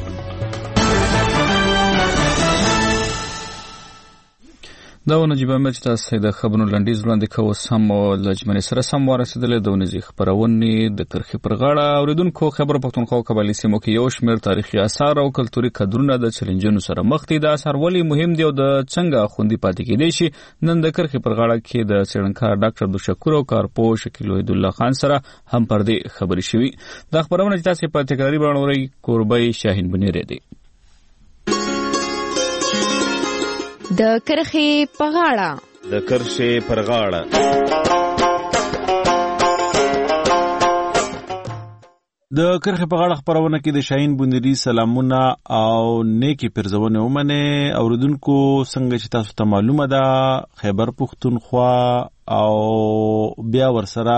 [SPEAKER 1] دا نجیب امیر چې تاسو د خبرونو لنډیز وړاندې کوو سم لجمنې سره سم ورسېدلې د ونځي خبرونې د کرخې پر غاړه اوریدونکو خبر پښتونخوا قبایلي سیمو کې یو شمېر تاریخي آثار او کلتوري کدرونه د چیلنجونو سره مخ دي. د آثار ولې مهم دي او د څنګه خوندي پاتې کېدای شي نن د کرخې پر غاړه کې د څېړنکار ډاکټر عبدالشکور او کارپو شکیل وحید الله خان سره هم پر دې خبرې شوي. دا خبرونه چې تاسو په تکراري بڼه اورئ کوربای شاهین بنيري دی.
[SPEAKER 11] د کرخې په غاړه
[SPEAKER 8] د کرخې پر غاړه
[SPEAKER 17] د کرخې په غاړه خبرونه کې د شاهین بنيري سلامونه او نیکی پرزونه ومنه. اوریدونکو څنګه چې تاسو ته معلومه ده خیبر پښتونخوا او بیا ورسره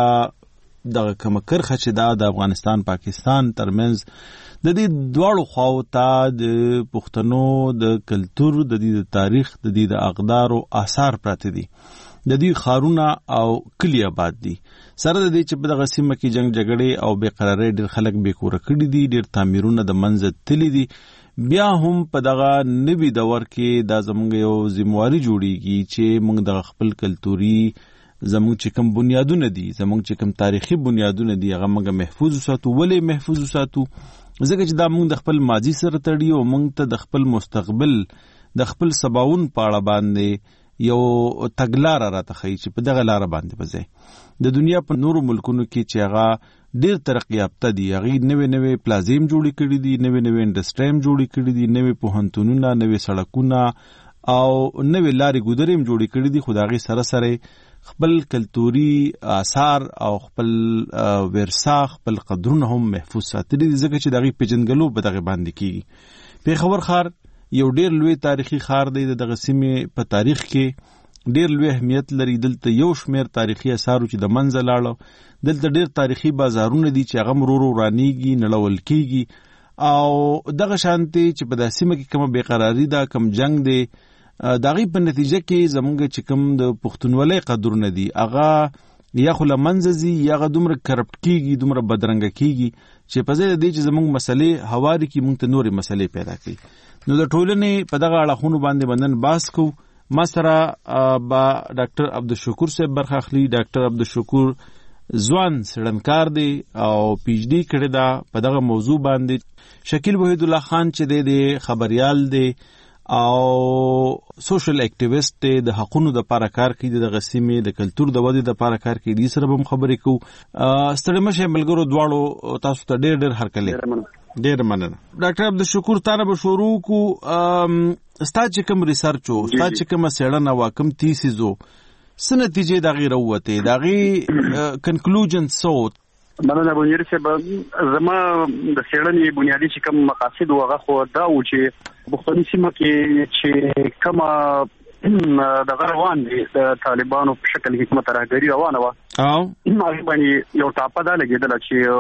[SPEAKER 17] د کوم کرخه چې د افغانستان پاکستان ترمنځ د دې دواړو خواو ته د پښتنو د کلچر د دې د تاریخ د دې د اقدار او آثار پراته دي. د دې خارونه او کلی آباد دي. سره د دې چې په دغه سیمه کې جنگ جګړې او بې قرارۍ ډېر خلک بې کوره کړي دي، ډېر تعمیرونه د منځ تللي دي. بیا هم په دغه نوي دور کې دا زموږ یو ذمہواري جوړیږي چې موږ د خپل کلتوري زموږ چې کوم بنیادونه دي، زموږ چې کوم تاریخي بنیادونه دي هغه موږ محفوظ وساتو. ولې محفوظ وساتو؟ ځکه چې دا موږ د خپل ماضي سره تړي او موږ ته د خپل مستقبل د خپل سباون په اړه باندې یو تګلاره راته ښیي چې په دغه لاره باندې به ځئ. د دنیا په نورو ملکونو کې چې هغه ډېر ترقي یافته دي، هغې نوې نوې پلازې هم جوړې کړي دي، نوې نوې انډسټرۍ هم جوړې کړي دي، نوې پوهنتونونه، نوې سړکونه او نوې لارې ګودرې هم جوړې کړي دي. خو د هغې سره سره خپل کلتوري آثار او خپل ورثه خپل قدرونه هم محفوظ ساتلي دي، ځکه چې د هغې پیژندګلو په دغه باندې کېږي. پېښور ښار یو ډېر لوی تاریخي ښار دی. د دغه سیمې په تاریخ کې ډېر لوی اهمیت لري. دلته یو شمېر تاریخي اثارو چې د منځه لاړه، دلته ډېر تاریخي بازارونه دي چې هغه ورو ورانیږي، نړول کېږي. او دغه شانتي چې په دغه سیمه کې کومه بېقراري ده، کوم جنگ دی، د هغې په نتیجه کې زموږ چې کوم د پښتونولۍ قدرونه دي هغه یا خو له منځه ځي یا هغه دومره کرپټ کېږي، دومره بدرنګه کېږي چې په ځای د دې چې زموږ مسلې هواري کړي موږ ته نورې مسلې پیدا کړي. نو د ټولنې په دغه اړخونو باندې بندن باس کوو. ما سره با ډاکټر عبدالشکور صاحب برخه اخلي. ډاکټر عبدالشکور ځوان څېړنکار دی او پی ایچ ډي کړې ده په دغه موضوع باندې. شکیل وحید الله خان چې دی خبریال دی او سوشل اکټیویست د حقوقو د لپاره کار کوي د غسیمې د کلچر د ودې لپاره کار کوي د سره هم خبرې کو ستړي مشه ملګرو دواړو تاسو ته ډېر هرکلی ډېر مننه ډاکټر عبدالشکور تعالی به شروع کو ستا چې کوم ریسرچ او ستا چې کوم سیړنه واکم تیسیزو سنتیجې د غیر وته د غي کنکلوژن صوت
[SPEAKER 13] مننه بونیر چې زما د سیړنې بنیادی چې کوم مقاصد هغه خو دا و چې بختنی سیمه کې چې کما د غروان دي د طالبانو په شکل حکومت راګری روانه و او هغه باندې یو ټاپه ده لګیدل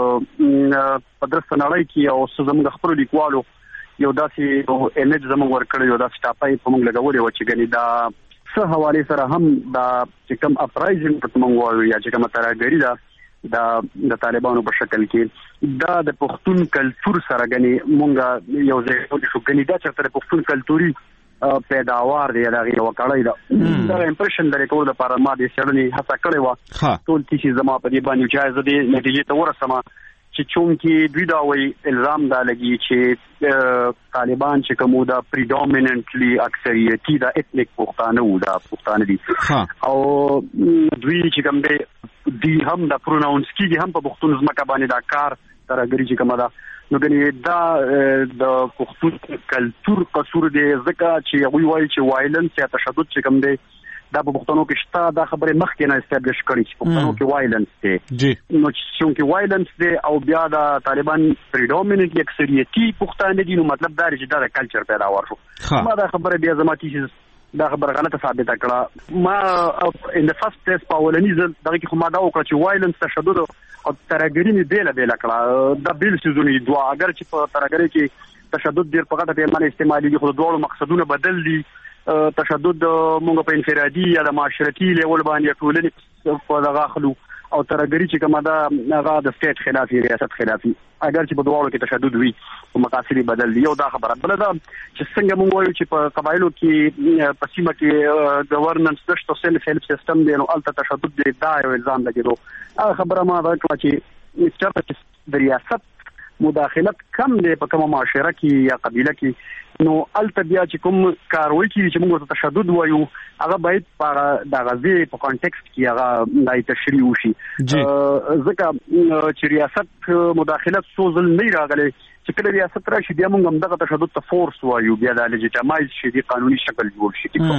[SPEAKER 13] چې په درسته نړۍ کې او زموږ خپل لیکوالو یو داسې امیج زموږ ورکړی یو داسې ټاپه په موږ لګولې و چې ګنې دا څه حواله سره هم دا چې کوم اپرایزینګ په موږ وایو یا چې کوم تراګری دا د طالبانو په شکل کې دا د پښتون کلچر سره غني مونږه یو ځای شو غني دا چې تر پښتون کلچوري پیداوار دی دا یو کړی دا امپریشن د ریکورډ لپاره ما د سړنی هڅه کړې و ټول چې زما په دې باندې جایزه دي نتیجې ته ورسمه چې چونکی دوی دا وی الزام دا لګي چې طالبان چې کومه دا پریډومیننټلی اکثریتي دا ایتنیک پښتانه و دا پښتانه دي او دوی چې کوم دی هم دا پروناونس کیږي هم په پښتون ځمکه باندې دا کار ترګری چې کومه دا نو ګنې دا د پښتون کلچر قصور دی ځکه چې وی وایي چې وایلنس یا تشدد چې کوم دی دا په پښتنو کې شته دا خبره مخکې نه استابلیش کړي چې پښتنو کې وایلنس دی نو چې وایلنس دی او بیا د طالبان پریډومیننټلی اکثریتي پښتانه دي نو مطلب دا چې دا د کلچر پیداوار شو ما دا خبره بیا زماتي دا خبره غلطه ثابته کړه ما ان د فرست پلیس په اولنی ځل دغه کې خو ما دا وکړه چې وایلنس تشدد او ترګری نه بیل کړه دا بیل سيزونی دوا اگر چې په ترګری کې تشدد ډیر په غټه پیمانه استعمالي دي خو دوه مقصدونه بدل دي تشدد مونږ په انفرادي یا د معاشرتي لیول باندې ټولنې په دغه خلو او ترګری چې کومه دا هغه د سټیټ خلافي ریاست خلافي اگر چې په دوه کې تشدد وي او مقاصد بدل دي او دا خبره بل دا چې څنګه مونږ وایو چې په قبایلو کې په سیمه کې گورننس نشته سیلف هیلپ سیستم دی نو الته تشدد دی دا یو الزام لګیدو هغه خبره ما دا کړه چې چې د ریاست مداخلت کم دی په کومه معاشره کې یا قبیله کې نو الته بیا چې کوم کاروي کې چې موږ ته تشدد وایو هغه باید په د غزي په کانټیکست کې هغه دای تشریح وشي ځکه چې ریاست مداخلت سوزل نه راغلي چې کله ریاست راشي بیا موږ هم دغه تشدد ته فورس وایو بیا د لجټمایز شي د قانوني شکل جوړ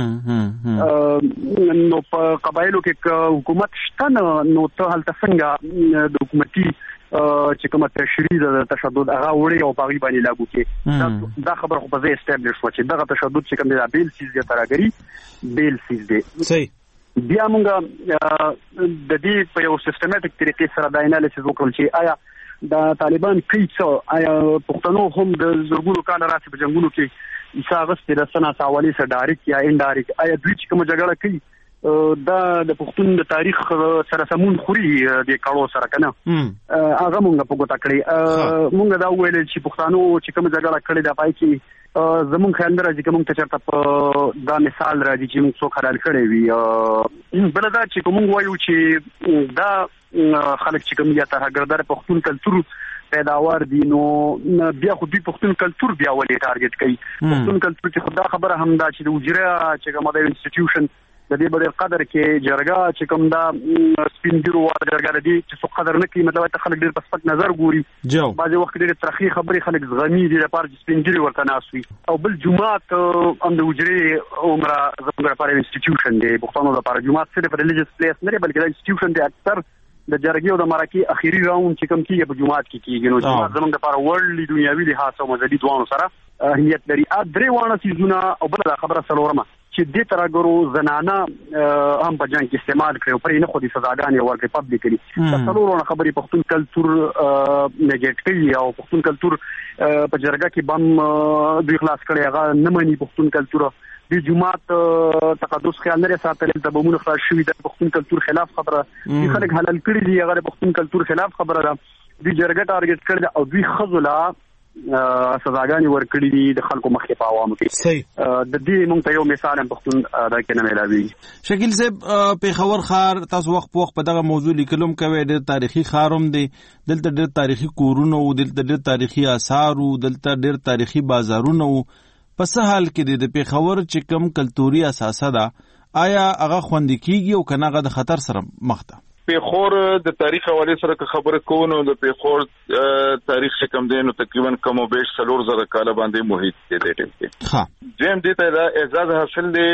[SPEAKER 13] شي نو په قبایلو کې حکومت شته نو ته هلته څنګه د حکومتي چې کومه تشریح د تشدد هغه وړي او پاغي باندې لاګو کې دا خبر خو په ځای استابلیش و چې دغه تشدد چې کوم دی بیل سیز دی ترګری بیل سیز دی صحیح بیا موږ د دې په یو سیستماتیک طریقې سره د انالیسیس وکړل چې آیا د طالبان کیڅ آیا پښتنو هم د زرګونو کال راځي په جنگونو کې ایساغست د سنا ساوالی سره ډایرکټ یا انډایرکټ آیا دوی چې کوم جګړه کوي دا د پښتون د تاریخ سره سمون خوري د کاړو سره کنه هغه مونږ په ګوتا کړی مونږ دا ویل چې پښتانو چې کوم جګړه کړې د پای کې زمون خیال راځي کوم ته چرته دا مثال راځي چې موږ څو خلل کړی وي بل دا چې کوم وایو چې دا خلک چې کوم یا ترګردار پښتون کلچر پیداوار دي نو بیا خو دوی پښتون کلچر بیا ولې ټارګټ کوي پښتون کلچر چې خدا خبره هم دا چې د وجره چې کومه د انسټیټیوشن د دې بډې قدر کې جرګه چې کوم دا سپینګرو او جرګه دي چې څو قدر نه کوي مطلب ته خلک ډېر په سپک نظر ګوري بعضي وخت ډېر ترخی خبري خلک زغمی دي لپاره چې سپینګري ورته ناسوي او بل جمعات هم د وجري عمره زموږ لپاره انسټیټیوشن دی پښتون لپاره جمعات صرف ریلیجیس پلیس نه بلکې د انسټیټیوشن دی اکثر د جرګې او د مرکه اخیری راوند چې کوم کیږي په جمعات کې کیږي نو جمعات زموږ لپاره ورلډ دنیاوي لحاظ او مذهبي دوانو سره اهمیت لري درې وانه سيزونه او بل خبره سلورمه چې د ترګرو زنانه هم په جنگ استعمال کړو پرې نه خو دي سزاګانې ورکړي پبليکلی څلورونه خبري پښتون کلچر نګټ کوي او پښتون کلچر په جرګه کې بم دوی خلاص کړي هغه نه مانی پښتون کلچر د جمعات تقدس خیال لري ساتل د بمونو خلاص شوی د پښتون کلچر خلاف خبره دي خلک حلال کړي دي هغه پښتون کلچر خلاف خبره ده د جرګه ټارګټ کړي او دوی خزلا سزاګانی ورکړي دي د خلکو مخې په عوامو کې صحیح د دې مونږ ته یو مثال هم پښتون دا کې نه ملاوي
[SPEAKER 17] شکیل صاحب پیښور ښار تاسو وخت په دغه موضوع لیکلم کوي د تاریخي ښاروم دی دلته ډېر تاریخي کورونه او دلته ډېر تاریخي آثار او دلته ډېر تاریخي بازارونه په څه حال کې د پیښور چې کوم کلتوري اساسه ده آیا هغه خوندي کیږي او کنه هغه د خطر سره مخ ده؟
[SPEAKER 9] پیښور د تاریخ حواله سره خبره کوو د پیښور تاریخ چې کم دی نو تقریبا کم او بیش 4000 کاله باندې محیط دی د ټیم کې. ها جیم دې ته اعزاز حاصل دی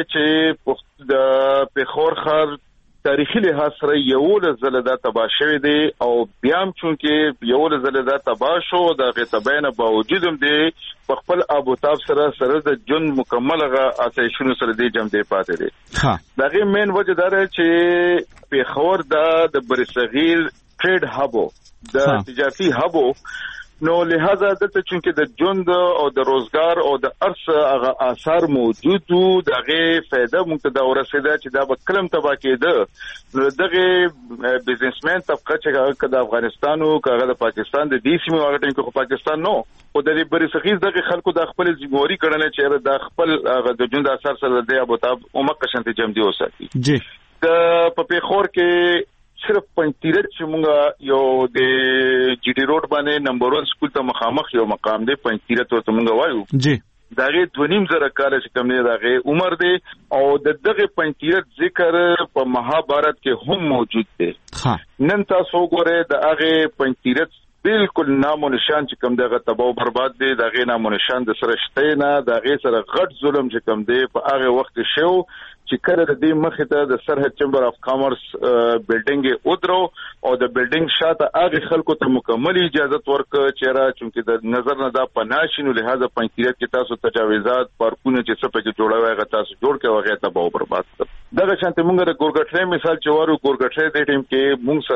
[SPEAKER 9] چې د پیښور خار تاریخي لحاظ سره یو لزله دا تباہ شوی دی او بیا هم چونکې یو لزله دا تباہ شو د غتبین باوجود هم دی په خپل ابوتاب سره د جن مکمل غا اساسونو سره دی جمع دی پاتې دی. ها دغه مین وجه دا چې پیښور د برصغیر ټریډ هابو د تجارتي هابو نو لہذا دته چونکه د ژوند او د روزګار او د ارث هغه آثار موجود وو دغه فائدہ مونږ ته دا ورسېده چې دا به کلم تبا کېده نو دغه بزنسمن طبقه چې د افغانستان او د پاکستان د دې سیمې هغه ټیم کې پاکستان نو او د برصغیر دغه خلکو د خپل ذمہواری کړنه چې د خپل د ژوند اثر سره د ابوتاب عمق شانتي جمع دی اوساتي جی د پپیخور کې صرف پنځتیرت چې مونږه یو د جی ډی روډ باندې نمبر 1 سکول ته مخامخ یو مقام دی پنځتیرت ورته مونږه وایو جی دغه 2.5 کال چې کوم نه دغه عمر دی او دغه پنځتیرت ذکر په مهابارت کې هم موجود دی. نن تاسو ګوره د هغه پنځتیرت بالکل نام و نشان چې کوم دغه تباہ او برباد دی دغه نام و نشان د سره شته نه دغه سره غټ ظلم چې کوم دی په هغه وخت شو چې کله د دې مخه ته د سرحد چمبر اف کامرس بلډینګ ودرو او د بلډینګ شاته هغه خلکو ته مکمل اجازه ورکړه چې را چونکه د نظر نه دا پناشینو لہذا پنځتیرت کې تاسو تجاوزات پارکونه چې څه پکې جوړاوي هغه تاسو جوړ کړئ هغه تباہ او برباد کړ. دغه شانته مونږ د ګورګټری مثال چوارو ګورګټری د ټیم کې مونږ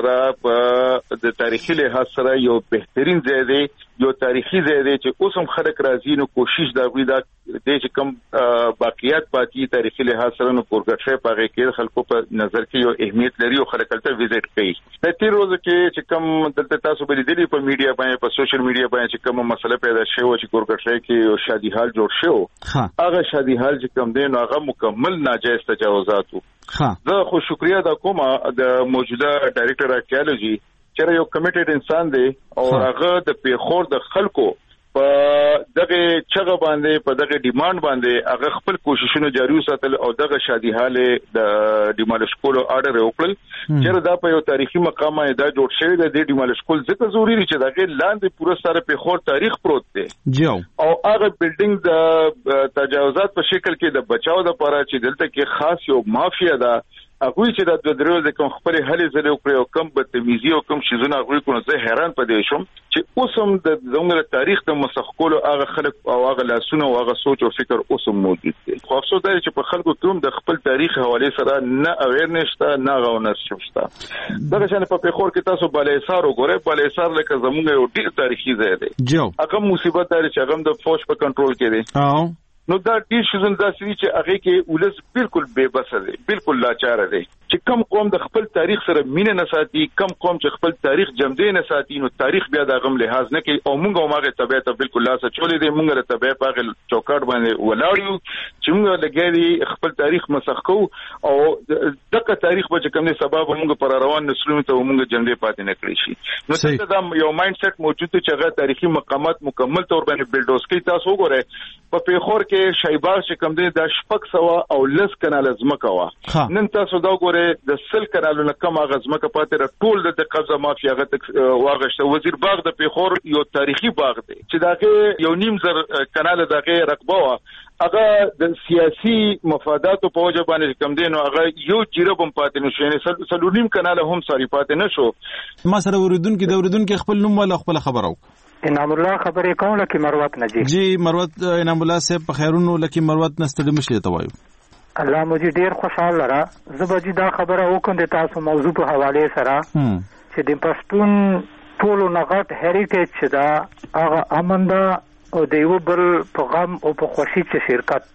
[SPEAKER 9] سره د تاریخي لحاظ سره یو بهترین ځای دی یو تاریخي ځای دی چې اوس هم خلک راځي نو کوشش دا وي دا د چې کوم باقیات پاتې تاریخي لحاظ سره نو ګورګټری په هغه کې خلکو په نظر کې یو اهمیت لري او خلک ته وزټ کوي. د تیر ورځ کې چې کوم دلته تاسو به لیدلی په میډیا باندې په سوشل میډیا باندې چې کوم مسله پیدا شوه چې ګورګټری کې یو شادي حال جوړ شو هغه شادي حال چې کوم دی نو هغه مکمل ناجایز تجاوزات وو. زه خو شکریا دا کوم د موجوده ډایریکټر آرکیالوجي چې یو کمیټډ انسان دی او هغه د پیښور د خلکو په دغه چغه باندې په دغه ډیماند باندې هغه خپل کوششونه جاری وساتل او دغه شادي حال د ډیمالش کولو آرډر وکړل چې دا په یو تاریخي مقام باندې دا جوړ شوی دی د ډیمالش کول ځکه ضروری دی چې دغه لاندې پوره سره پیښور تاریخ پروت دی او هغه بلډینګ د تجاوزات په شکل کې د بچاو د لپاره چې دلته کې خاص یو مافیا ده هغه چې د درو د کوم خپل هلي زله او کوم بدتمیزي او کوم شیزونه هغه کو زه حیران پدې شوم چې اوسم د زموږ تاریخ د مسخ کولو هغه خلک او هغه لاسونه او هغه سوچ او فکر اوسم موجود دي. خو افسوس دی چې په خلکو کوم د خپل تاریخ حواله سره نه اویرنس شته نه غونس شته. دغه شان په پیښور کې تاسو بالایسار وګورئ بالایسار لکه زموږ یو ډیر تاریخي ځای دی هغه مصیبت دی چې هغه د فوج په کنټرول کې دی نو دا ډیر شزن داسې چې هغه کې ولس بالکل بے بس دی بالکل لاچار دی چې کم قوم د خپل تاریخ سره مینه نه ساتي کم قوم چې خپل تاریخ جمدې نه ساتي نو تاریخ بیا د غم لحاظ نه کوي او موږ هم هغه طبيعت بالکل لاسه چولې دی موږ د طبيعت په چوکاټ باندې ولاړو چې موږ لګیدي خپل تاریخ مسخ کو او دغه تاریخ به کوم سبب موږ پر روان نسلونو ته موږ جمدې پاتې نه کړی شي نو څه دا یو مایند سیټ موجود چې هغه تاریخي مقامات مکمل تور باندې بلډوس کوي تاسو وګورئ په پیښور کې شایباغ چې کوم دی د شپږ او لس کانال زمکه وا نن تاسو دا ګوره د سل کانالونو کم غزمکه پاتې ټول د قبضه مافیا غته واغشته وزیر باغ د پیښور یو تاریخي باغ دی چې داګه یو نیم زر کانال دغه رقبه وا هغه د سیاسي مفاداتو په وجه باندې کم دی نو هغه یو جیربم پاتې نشو یعنی سلونیم کانال هم ساری پاتې نشو
[SPEAKER 17] ما سره ورودونکو د ورودونکو خپل نوم ولا خپل خبرو
[SPEAKER 18] انعام الله خبرې کوم لکه مروت نجی
[SPEAKER 17] جی مروت انعام الله صاحب په خیرونو لکه مروت نستړي مشه ته وایو
[SPEAKER 18] الله مو ډیر خوشاله را زبجی دا خبره وکم د تاسو موضوع په حواله سره چې د پښتون ټولو نغټ هریټیج چې دا هغه امنده او د یو بل په غم او په خوشي چې شرکت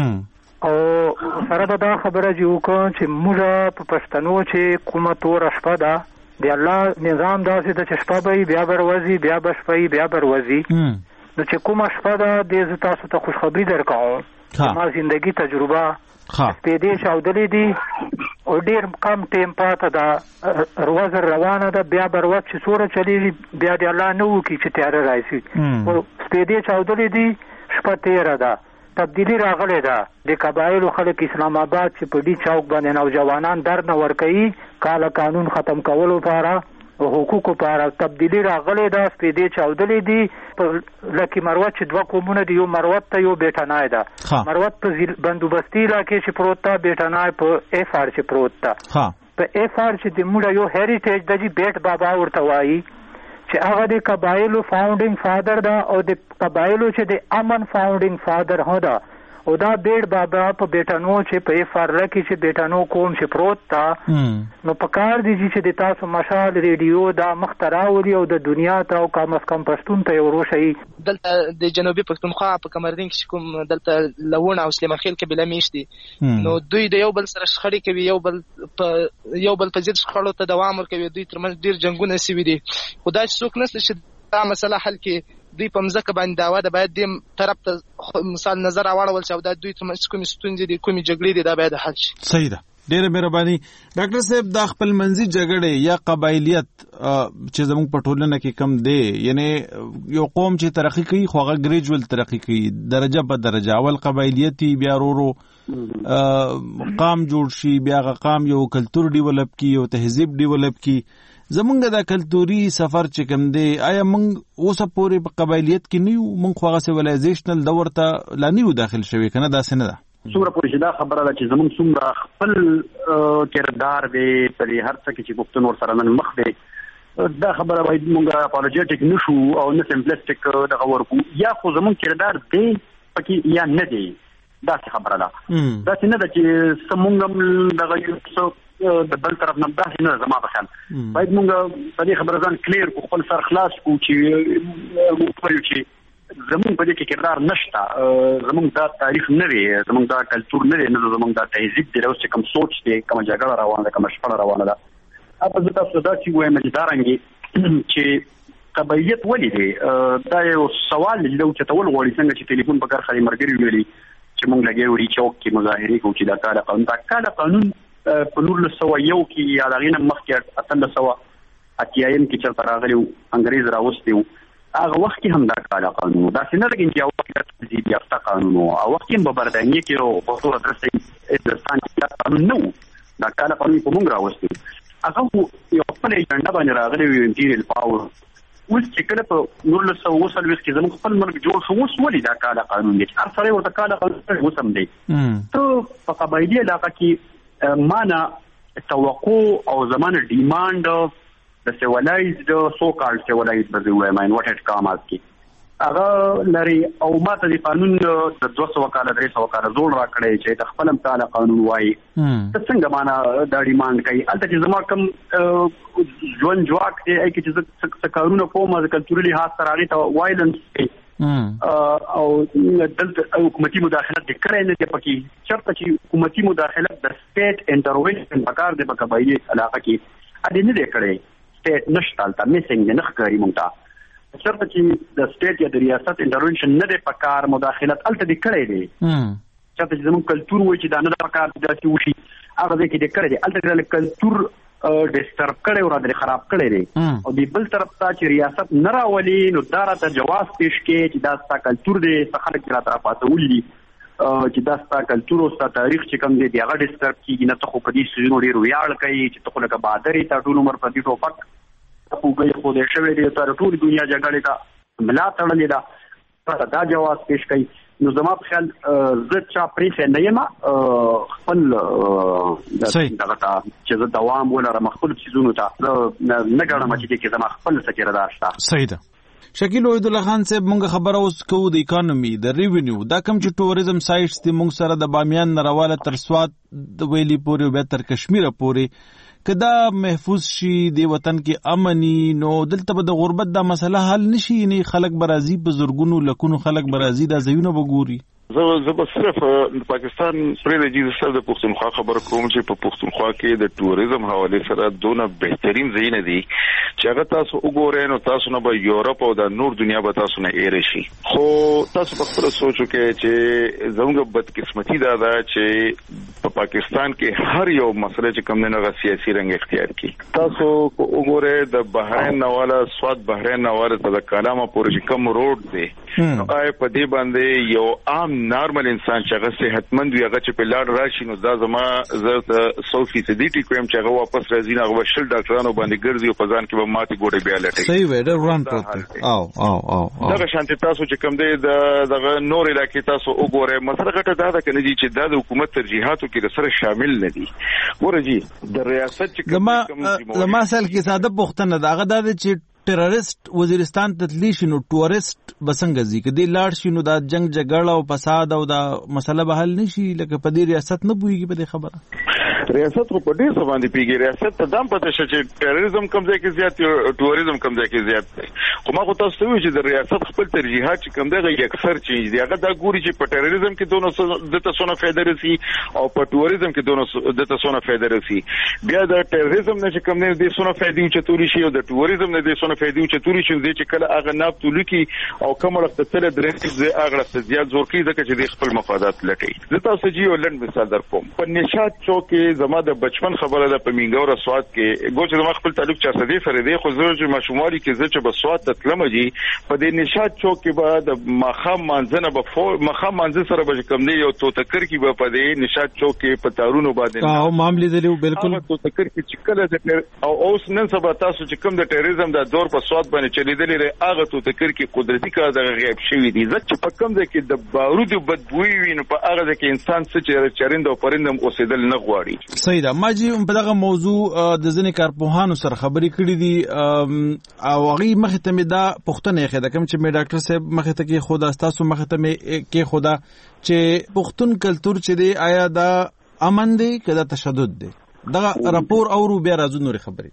[SPEAKER 18] ته او سره دا خبره چې وکم چې موږ په پښتنو چې کومه تور شپه ده دی الله نظام داسې د چشپابای بیا بروزی بیا بشپای بیا بروزی نو چې کومه شپه ده د تاسو ته خوشخبری درکاو ما زندگی تجربه سپیدې چاودلې دي او ډیر کم ټیم پاته ده روز روانه ده بیا بروت چې سوره چلیږي بیا د الله نو کی چې تیار راځي او سپیدې چاودلې دي شپه تیره ده تبدیلی راغلی ده. د قبایلو خلک اسلام آباد چې په دې چوک باندې نوجوانان در نه ورکوي کاله قانون ختم کولو لپاره او حقوقو لپاره تبدیلی راغلی ده. سپیدې چاودلې دي لکه مروت چې دوه قومونه دي، یو مروت ته یو بیټنای ده. مروت په بندوبستي علاقې چې پروت ده، بیټنای په اف آر چې پروت ده. په اف آر چې د موږ یو هریټیج د بیٹ بابا ورته وایي چې هغه د قبایلو فاونډینګ فادر ده او د قبایلو چې د امن فاونډینګ فادر هم ده. او دا بیٹ بابا په بیٹانو چې په اف آر کې چې بیٹانو کوم چې پروت تا نو پکار دي چې د تاسو مشال ریډیو دا مختراوري او د دنیا ته او کم از کم پښتون ته ورشي.
[SPEAKER 19] دلته د جنوبي پښتونخوا په کمردین کې کوم دلته لوون او سلیمان خېل کې بل میشتي نو دوی د یو بل سره شخړې کوي، یو بل په ضد شخړو ته دوام ورکوي. دوی ترمنځ ډیر جنگونه سوي دي. خدای چې څوک نسل چې دا مسله حل کې دوی په مزه باندې داوا ده باید دیم طرف ته مثال نظر اواړول چې دا دوی ترمنځ کومې ستونزې دي کومې جګړې دي دا باید حل شي.
[SPEAKER 17] صحیح ده. ډېره مهرباني ډاکټر صاحب. د خپل منځي جګړې یا قبایلیت چې زموږ په ټولنه کې کم دی، یعنی یو قوم چې ترقی کوي خو هغه ګریجوال ترقی کوي درجه په درجه. اول قبایلیتي بیا ورو قام جوړ شي، بیا هغه قام یو کلتور ډیولپ کی، یو تهذیب ډیولپ کی. زمونږ دا کلتوري سفر چې کوم دی آیا موږ اوسه پورې په قبایلیت کې نه یو؟ موږ خو هغه سیویلایزیشنل دور ته لا نه یو داخل شوي که نه؟ داسې نه ده.
[SPEAKER 13] څومره پورې چې دا خبره ده چې زموږ څومره خپل کردار دی په دې هر څه کې چې پښتون ورسره نن مخ دی، دا خبره باید موږ اپالوجیټک نه شو او نه سمپلیسټک دغه ورکو. یا خو زموږ کردار دی پکې یا نه دی، داسې خبره ده. داسې نه ده چې زموږ دغه یو د بل طرف نه داسې نه. زما په خیال باید موږ په دې خبره ځان کلیر کو، خپل سر خلاص کو چې موږ وایو چې زموږ په دې کې کردار نشته، زموږ دا تاریخ نه دی، زموږ دا کلتور نه دی، نه زموږ دا تهذیب دی، اوس چې کوم سوچ دی، کوم جګړه روانه ده، کوم شخړه روانه ده. اته زه تاسو دا چې وایم چې دا رنګي چې قبایلیت ولې دی دا یو سوال دی چې تول غوړي څنګه چې ټلیفون په کار خالي مرګري ویلي چې موږ لګي وړي چوک کې مظاهره کوو چې دا قانون په 1901 کې یا دغه مخکې 1880 کې چې راغلی انګريز راوستي هغه وخت کې هم دا کاله قانون دا څنګه لګین چې هغه کې تجدید یافته قانون او وخت کې په برتانیې کې او په ټول درسته هندستان کې قانون نو دا کاله قانون په موږ راوستي هغه یو خپل ایجنډا باندې راغلی وي انټیریل پاور. اوس چې کله په 1920 کې زموږ خپل مرګ جوړ شو، اوس ولې دا کاله قانون دی؟ هر سره ورته کاله قانون وسم دی. ته په قبایلی علاقه کې معنا توقع او زمانه ډیماند د سیولایزد سو کال سیولایزد به وای ماین واټ اټ کامز کی هغه لري او ماته د قانون د 200 کال 300 کال زول را کړی چې د خپل تعالی قانون وای ته څنګه معنا د ډیماند کوي البته چې زما کوم ژوند جواک دی چې څه کارونه کوم د کلتوري لحاظ سره اړه ته وایلنس او دلته حکومتي مداخلت د کړای نه پکې چرته چې حکومتي مداخلت د سټیټ انټرونشن پکار د قبایلی علاقه کې اړ نه دی کړی. سټیټ نشته تا میسنګ نه ښکاري مونږ ته چرته چې د سټیټ یا د ریاست انټرونشن نه دی پکار مداخلت الته دی کړی دی. چرته چې زموږ کلتور وایي چې دا نه پکار د داسې وشي هغه ځکه دی کړی دی الته د کلتور ډیسټرب کړي او راځي خراب کړي دي او د بل طرف ته چې ریاست نه راولي نو دا راته جواز پیش کړي چې دا ستا کلتور دی څه خلک راته پاتول دي چې دا ستا کلتور او ستا تاریخ چې کوم دی هغه ډیسټرب کیږي نه ته خو په دې سيزونو ډیر ویاړ کوي چې ته خو لکه بادرې تا ټول عمر په دې ټوپک په ګي خو دې شوی دی تر ټول دنیا جګړې ته ملا تړلې ده دا جواز پیش کړي. نو زما په خیال زه چا پرې نه یم خپل دغه چې زه دوام ولرم خپل سيزونو ته نه ګڼم چې زما خپل څه کردار شته.
[SPEAKER 17] صحیح ده. شکیل وحید الله خان صاحب مونږ خبره اوس کوو د اکانومي د ریونیو دا کوم چې ټوریزم سایټس دي مونږ سره د بامیان نراواله تر سوات د ویلی پورې او تر کشمیر پورې کدا محفوظ شي د وطن کې امني نو دلته به د غربت دا مسله حل نشي نه خلک برازي په زورګونو لکونو خلک برازي د زوینه وګوري.
[SPEAKER 20] زه به صرف پاکستان پرې د جیز سره د پښتونخوا خبر کوم چې په پښتونخوا کې د ټوریزم حواله سره دونه بهترین ځایونه دي چې هغه تاسو وګورئ نو تاسو نه به یورپ او د نور دنیا به تاسو نه ایره شي. خو تاسو په خپل سوچو کې چې زموږ بدقسمتي دا ده چې په پاکستان کې هر یو مسله چې کوم نه سیاسي رنګ اختیار کړي. تاسو وګورئ د بحرین نواله سواد بحرین نواله ته د کلامه پورې کوم روډ دی نو آی په دې باندې یو عام نارمل انسان چې هغه صحتمند وي هغه چې په لاړ راشي نو دا زما زه 100% ټیکوم چې هغه واپس راځي نو هغه شل ډاکټرانو باندې ګرځي او په ځان کې به ماتي ګوډې بیا لټي.
[SPEAKER 17] صحیح وې ډېر وران پروت
[SPEAKER 20] دا شانتي تاسو چې کوم دی دغه نور علاقې تاسو وګورئ مسله غټه دا ده کنه چې دا د حکومت ترجیحاتو کې سره شامل نه دي. ورجی د ریاست چې
[SPEAKER 17] لما سال کې ساده پوښتنه دا غدا چې ټیرریست وزیرستان ته تللی شي نو ټورست بسنګ ځي کدي لاړ شي نو دا جنگ جګړه او فساد او دا مسله به حل نشي لکه په دې ریاست نه بويږي په دې خبره.
[SPEAKER 20] ریاست خو په ډیر څه باندې پیږي ریاست ته دام پته شي چې ټیرریزم کم ځای کې زیات او ټوریزم کم ځای کې زیات دی. خو ما خو تاسو وی چې د ریاست خپل ترجیحات چې کم دی اکثر چینج دی. هغه دا ګوري چې په ټیرریزم کې دونو د تاسو فائدہ رسی او په ټوریزم کې دونو د تاسو فائدہ رسی. بیا د ټیرریزم نه چې کم نه دي سونه فائدې چې توري شي او د ټوریزم نه دي سونه فائدې چې توري شي چې کله هغه ناب تلکی او کوم وخت تل درې ځای هغه زیات زور کوي ځکه چې د خپل مفادات لټي. زه تاسو جیو لند مثال در کوم په نشاط چوک کې زما د بچپن خبره ده په مینګور سواد کې ګوچ د خپل تعلق چا سره دی سره دی خو زه چې مشمولي کې زه چې په سواد تلمجي په دې نشاط چوک کې به د مخام منځنه به مخام منځ سره به کوم دی یو توتکر کې به په دې نشاط چوک کې په تارونو باندې
[SPEAKER 17] او معاملې دی بالکل
[SPEAKER 20] توتکر کې چې کله او اوس نن سبا تاسو چې کوم د ټیرریزم د دور په سواد باندې چلیدلې لري هغه توتکر کې قدرتي کار د غیب شوی دی ځکه په کوم ځای کې د بارود بدبوئی ویني په هغه ځای کې انسان څه چرند او پرندم اوسېدل نه غواړي.
[SPEAKER 17] صحیح ده. ما جی په دغه موضوع د ځینې کارپوهانو سره خبرې کړې دي او هغه مخې ته مې دا پوښتنه یې خېده کوم چې مې ډاکټر صاحب مخې ته کې خدا تاسو مخې ته مې کې خدا چې پښتون کلچر چې دی آیا دا امن دی کدا تشدد دی دغه راپور او بیا راځو نور خبرې.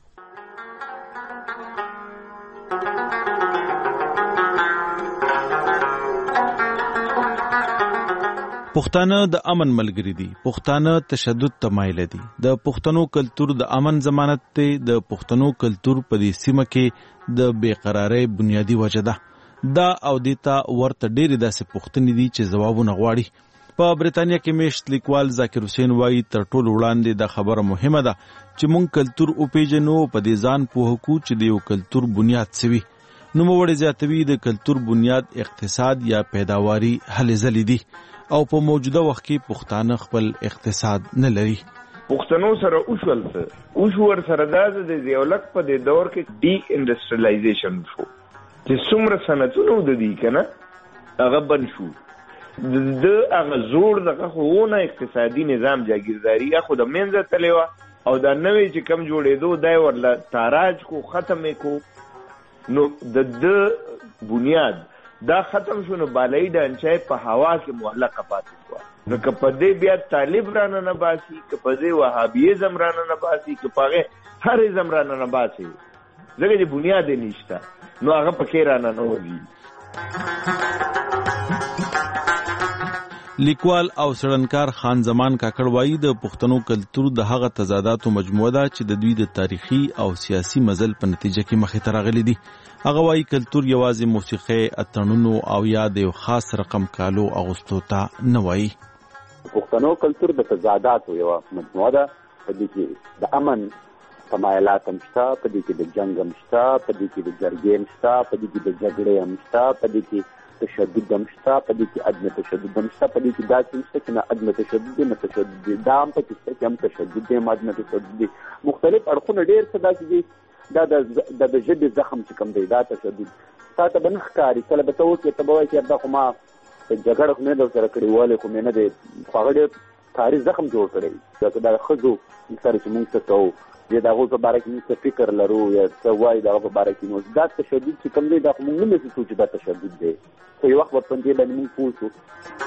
[SPEAKER 17] پښتانه د امن ملګری دي. پښتانه تشدد ته مایل دي. د پښتنو کلچر د امن ضمانت دی. د پښتنو کلچر په دې سیمه کې د بیقراری بنیادی وجه ده. دا او دیتا ورته ډېری داسې پوښتنې دي چې ځوابونه غواړي. په بریتانیا کې میشت لیکوال ذاکر حسین وایي تر ټولو وړاندې دا خبره مهمه ده چې مونږ کلچر او پیژنو په دې ځان پوهکو چې د یو کلچر بنیاد څه وي. نو موږ زیاتوي د کلچر بنیاد اقتصاد یا پیداواري هلې ځلې دي او په موجوده وخت کې پښتانه خپل اقتصاد نه لري.
[SPEAKER 21] پښتنو سره اوسول سره د دیولک په د دور کې ډي انډستریالایزیشن شو چې څومره صنعتونه د دې کنه هغه بن شو د هغه زوړ دغه خونه اقتصادي نظام جاگیرداری خو د منځه تلوا او دا نوې چې کم جوړېدو دای ورله تاراج کو ختم کو نو د بنیاد دا ختم شونه بالای ډانچای په هوا کې معلقه پاتې شو نو کپدې بیا طالب رانه نه باسي کپدې وهابیزم رانه نه باسي کپاغه هر ازم رانه نه باسي زګې د بنیاد نشته نو هغه پکې رانه نه وځي.
[SPEAKER 17] لیکوال او سړنکار خان زمان کاکړ وایي د پښتنو کلچر د هغه تضاداتو مجموعه ده چې د دوی د تاریخي او سیاسي مزل په نتیجه کې مخې ته راغلي دي. هغه وایي کلچر یوازې موسیقي اتڼونو او یا د یو خاص رقم کالو اغوستو ته نه وایي.
[SPEAKER 22] پښتنو کلچر د تضاداتو یو مجموعه ده په دې کې د امن تمایلات هم شته په دې کې د جنگ هم شته په دې کې د جرګې هم شته په دې کې د جګړې هم شته په دې کې تشدد هم شته په دې کې عدم تشدد هم شته په دې کې دا څه چې نه عدم تشدد نه تشدد دا هم په کې چې هم تشدد دی عدم تشدد مختلف اړخونه ډېر څه داسې دي دا د ژبې زخم چې کوم دی دا تشدد تاسو به نه ښکاري کله به ته وکړې ته به وایې چې دا خو ما جګړه خو نه در سره کړې ولې خو مې نه دی خو هغه ډېر تاریخ زخم جوړ کړی دا ښځو سره چې موږ څه کوو یا د هغو په باره کې موږ څه فکر لرو یا څه وایي د هغه په باره کې نو دا تشدد چې کوم دی دا خو موږ نه محسوسوو چې دا تشدد دی خو یو وخت به په دې باندې موږ پوه شو.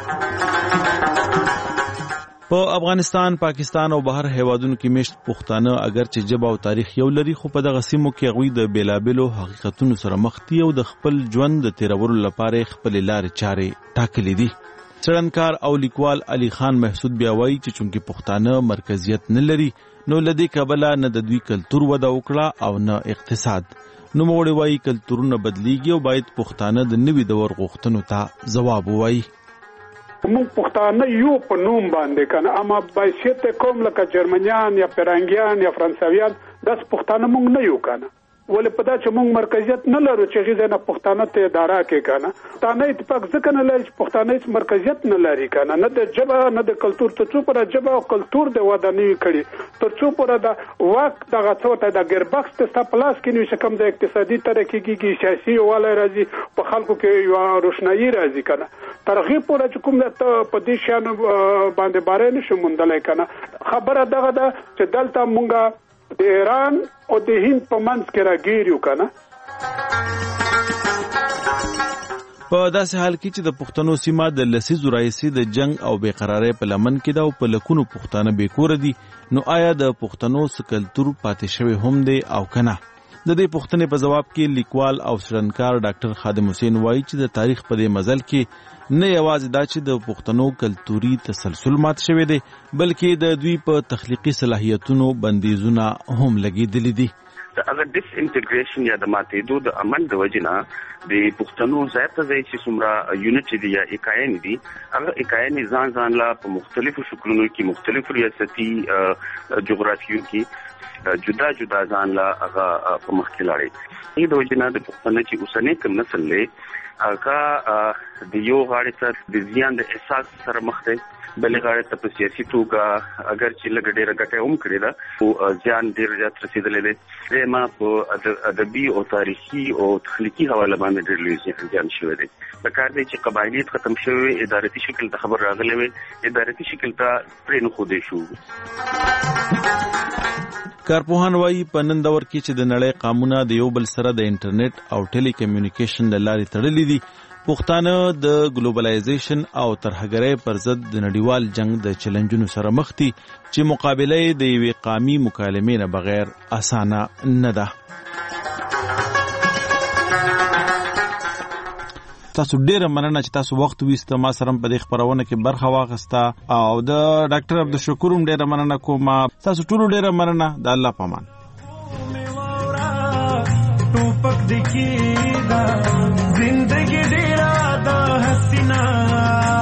[SPEAKER 17] په افغانستان، پاکستان او بهر هیوادونو کې میشت پښتانه اگر چې ژبه او تاریخ یو لري خو په دغه سیمو کې هغوی د بیلابیلو حقیقتونو سره مخ دي او د خپل ژوند د تیرولو لپاره خپل لارې چارې ټاکلې دي. څړنکار او لیکوال علي خان محسود بیا وایي چې چونکې پښتانه مرکزیت نه لري نو لدې کبله نه د دوی کلتور وده وکړه او نه اقتصاد. نو موږ وایي کلتورونه بدلیږي او باید پښتانه د نوي دور غوښتنو ته ځواب ووایي.
[SPEAKER 3] موږ پښتانه یو په نوم باندې کنه اما بایسیت کوم لکه جرمنیان یا فرنګیان یا فرانسویان داس پښتانه موږ نه یو کنه ولې په دا چې موږ مرکزیت نه لرو چې غیزه نه پښتانه ته اداره کې کنه پښتانه اتفاق ځکه نه لري چې پښتانه هیڅ مرکزیت نه لري کنه نه د ژبه نه د کلتور ته څو پر ژبه او کلتور د ودانۍ کړي تر څو پر د وخت دغه څو ته د ګربکس ته پلاس کې نو شکم د اقتصادي ترقی کې سیاسي والا راځي په خلکو کې یو روشنايي راځي کنه ترغیب پر چې کوم د په دې شان باندې بارې نشو مونډلای کنه خبره دغه ده چې دلته مونږه د ایران او د هند په منځ کې راګیریو کنه
[SPEAKER 17] په داسې حال کې چې د پښتنو سیمه د لسیزو راهیسې د جنگ او بېقرارۍ په لمن کې ده او په لکونو پښتانه بېکوره دي نو آیا د پښتنو څه کلتور پاتې شوی هم دی او که نه د دې پوښتنې په ځواب کې لیکوال او څېړنکار ډاکټر خادم حسین وایي چې د تاریخ په دې مزل کې نه یوازې دا چې د پښتنو کلتوري تسلسل مات شوی دی بلکې د دوی په تخلیقي صلاحیتونو بندیزونه هم لګېدلي دي
[SPEAKER 4] د هغه ډیس انټیګریشن یا د ماتېدو د عمل د وجې نه د پښتنو ځای ته ځای چې څومره یونټ دي یا اکاین دي هغه اکاین ځان لا په مختلفو شکلونو کې مختلفو ریاستي جغرافیو کې جدا جدا ځان لا هغه په مخ کې لاړې دې د وجې نه د پښتنو چې اوسنی کوم نسل دی هغه د یو غاړې ته د زیان د احساس سره مخ دی بلې غاړې ته په سیاسي توګه اگر چې لږ ډېره ګټه هم کړې ده خو زیان ډېر زیات رسېدلی دی درېیمه په ادبي او تاریخي او تخلیقي حواله باندې ډېر لوی زیان شوی دی پکار دی چې قبایلیت ختم شوی وي ادارتي شکل ته خبر راغلی وي ادارتي شکل ته پرې نښودی شو
[SPEAKER 17] کارپوهان وایي په نن دور کې چې د نړۍ قامونه د یو بل سره د انټرنیټ او ټیلی کمیونیکیشن له لارې تړلي دي پښتانه د ګلوبلایزیشن او ترهګرۍ پر ضد د نړیوال جنگ د چیلنجونو سره مخ دي چې مقابله د یوې قامي مکالمې نه بغیر اسانه نه ده تاسو ډیره مننه چې تاسو وخت ویسته ما سره په دې خبرونه کې برخه واخیسته او د ډاکټر عبدالشکور هم ډیره مننه کوم تاسو ټول ډیره مننه د الله په امان ټوپک دکی دا زندگی ډیره دا حسینا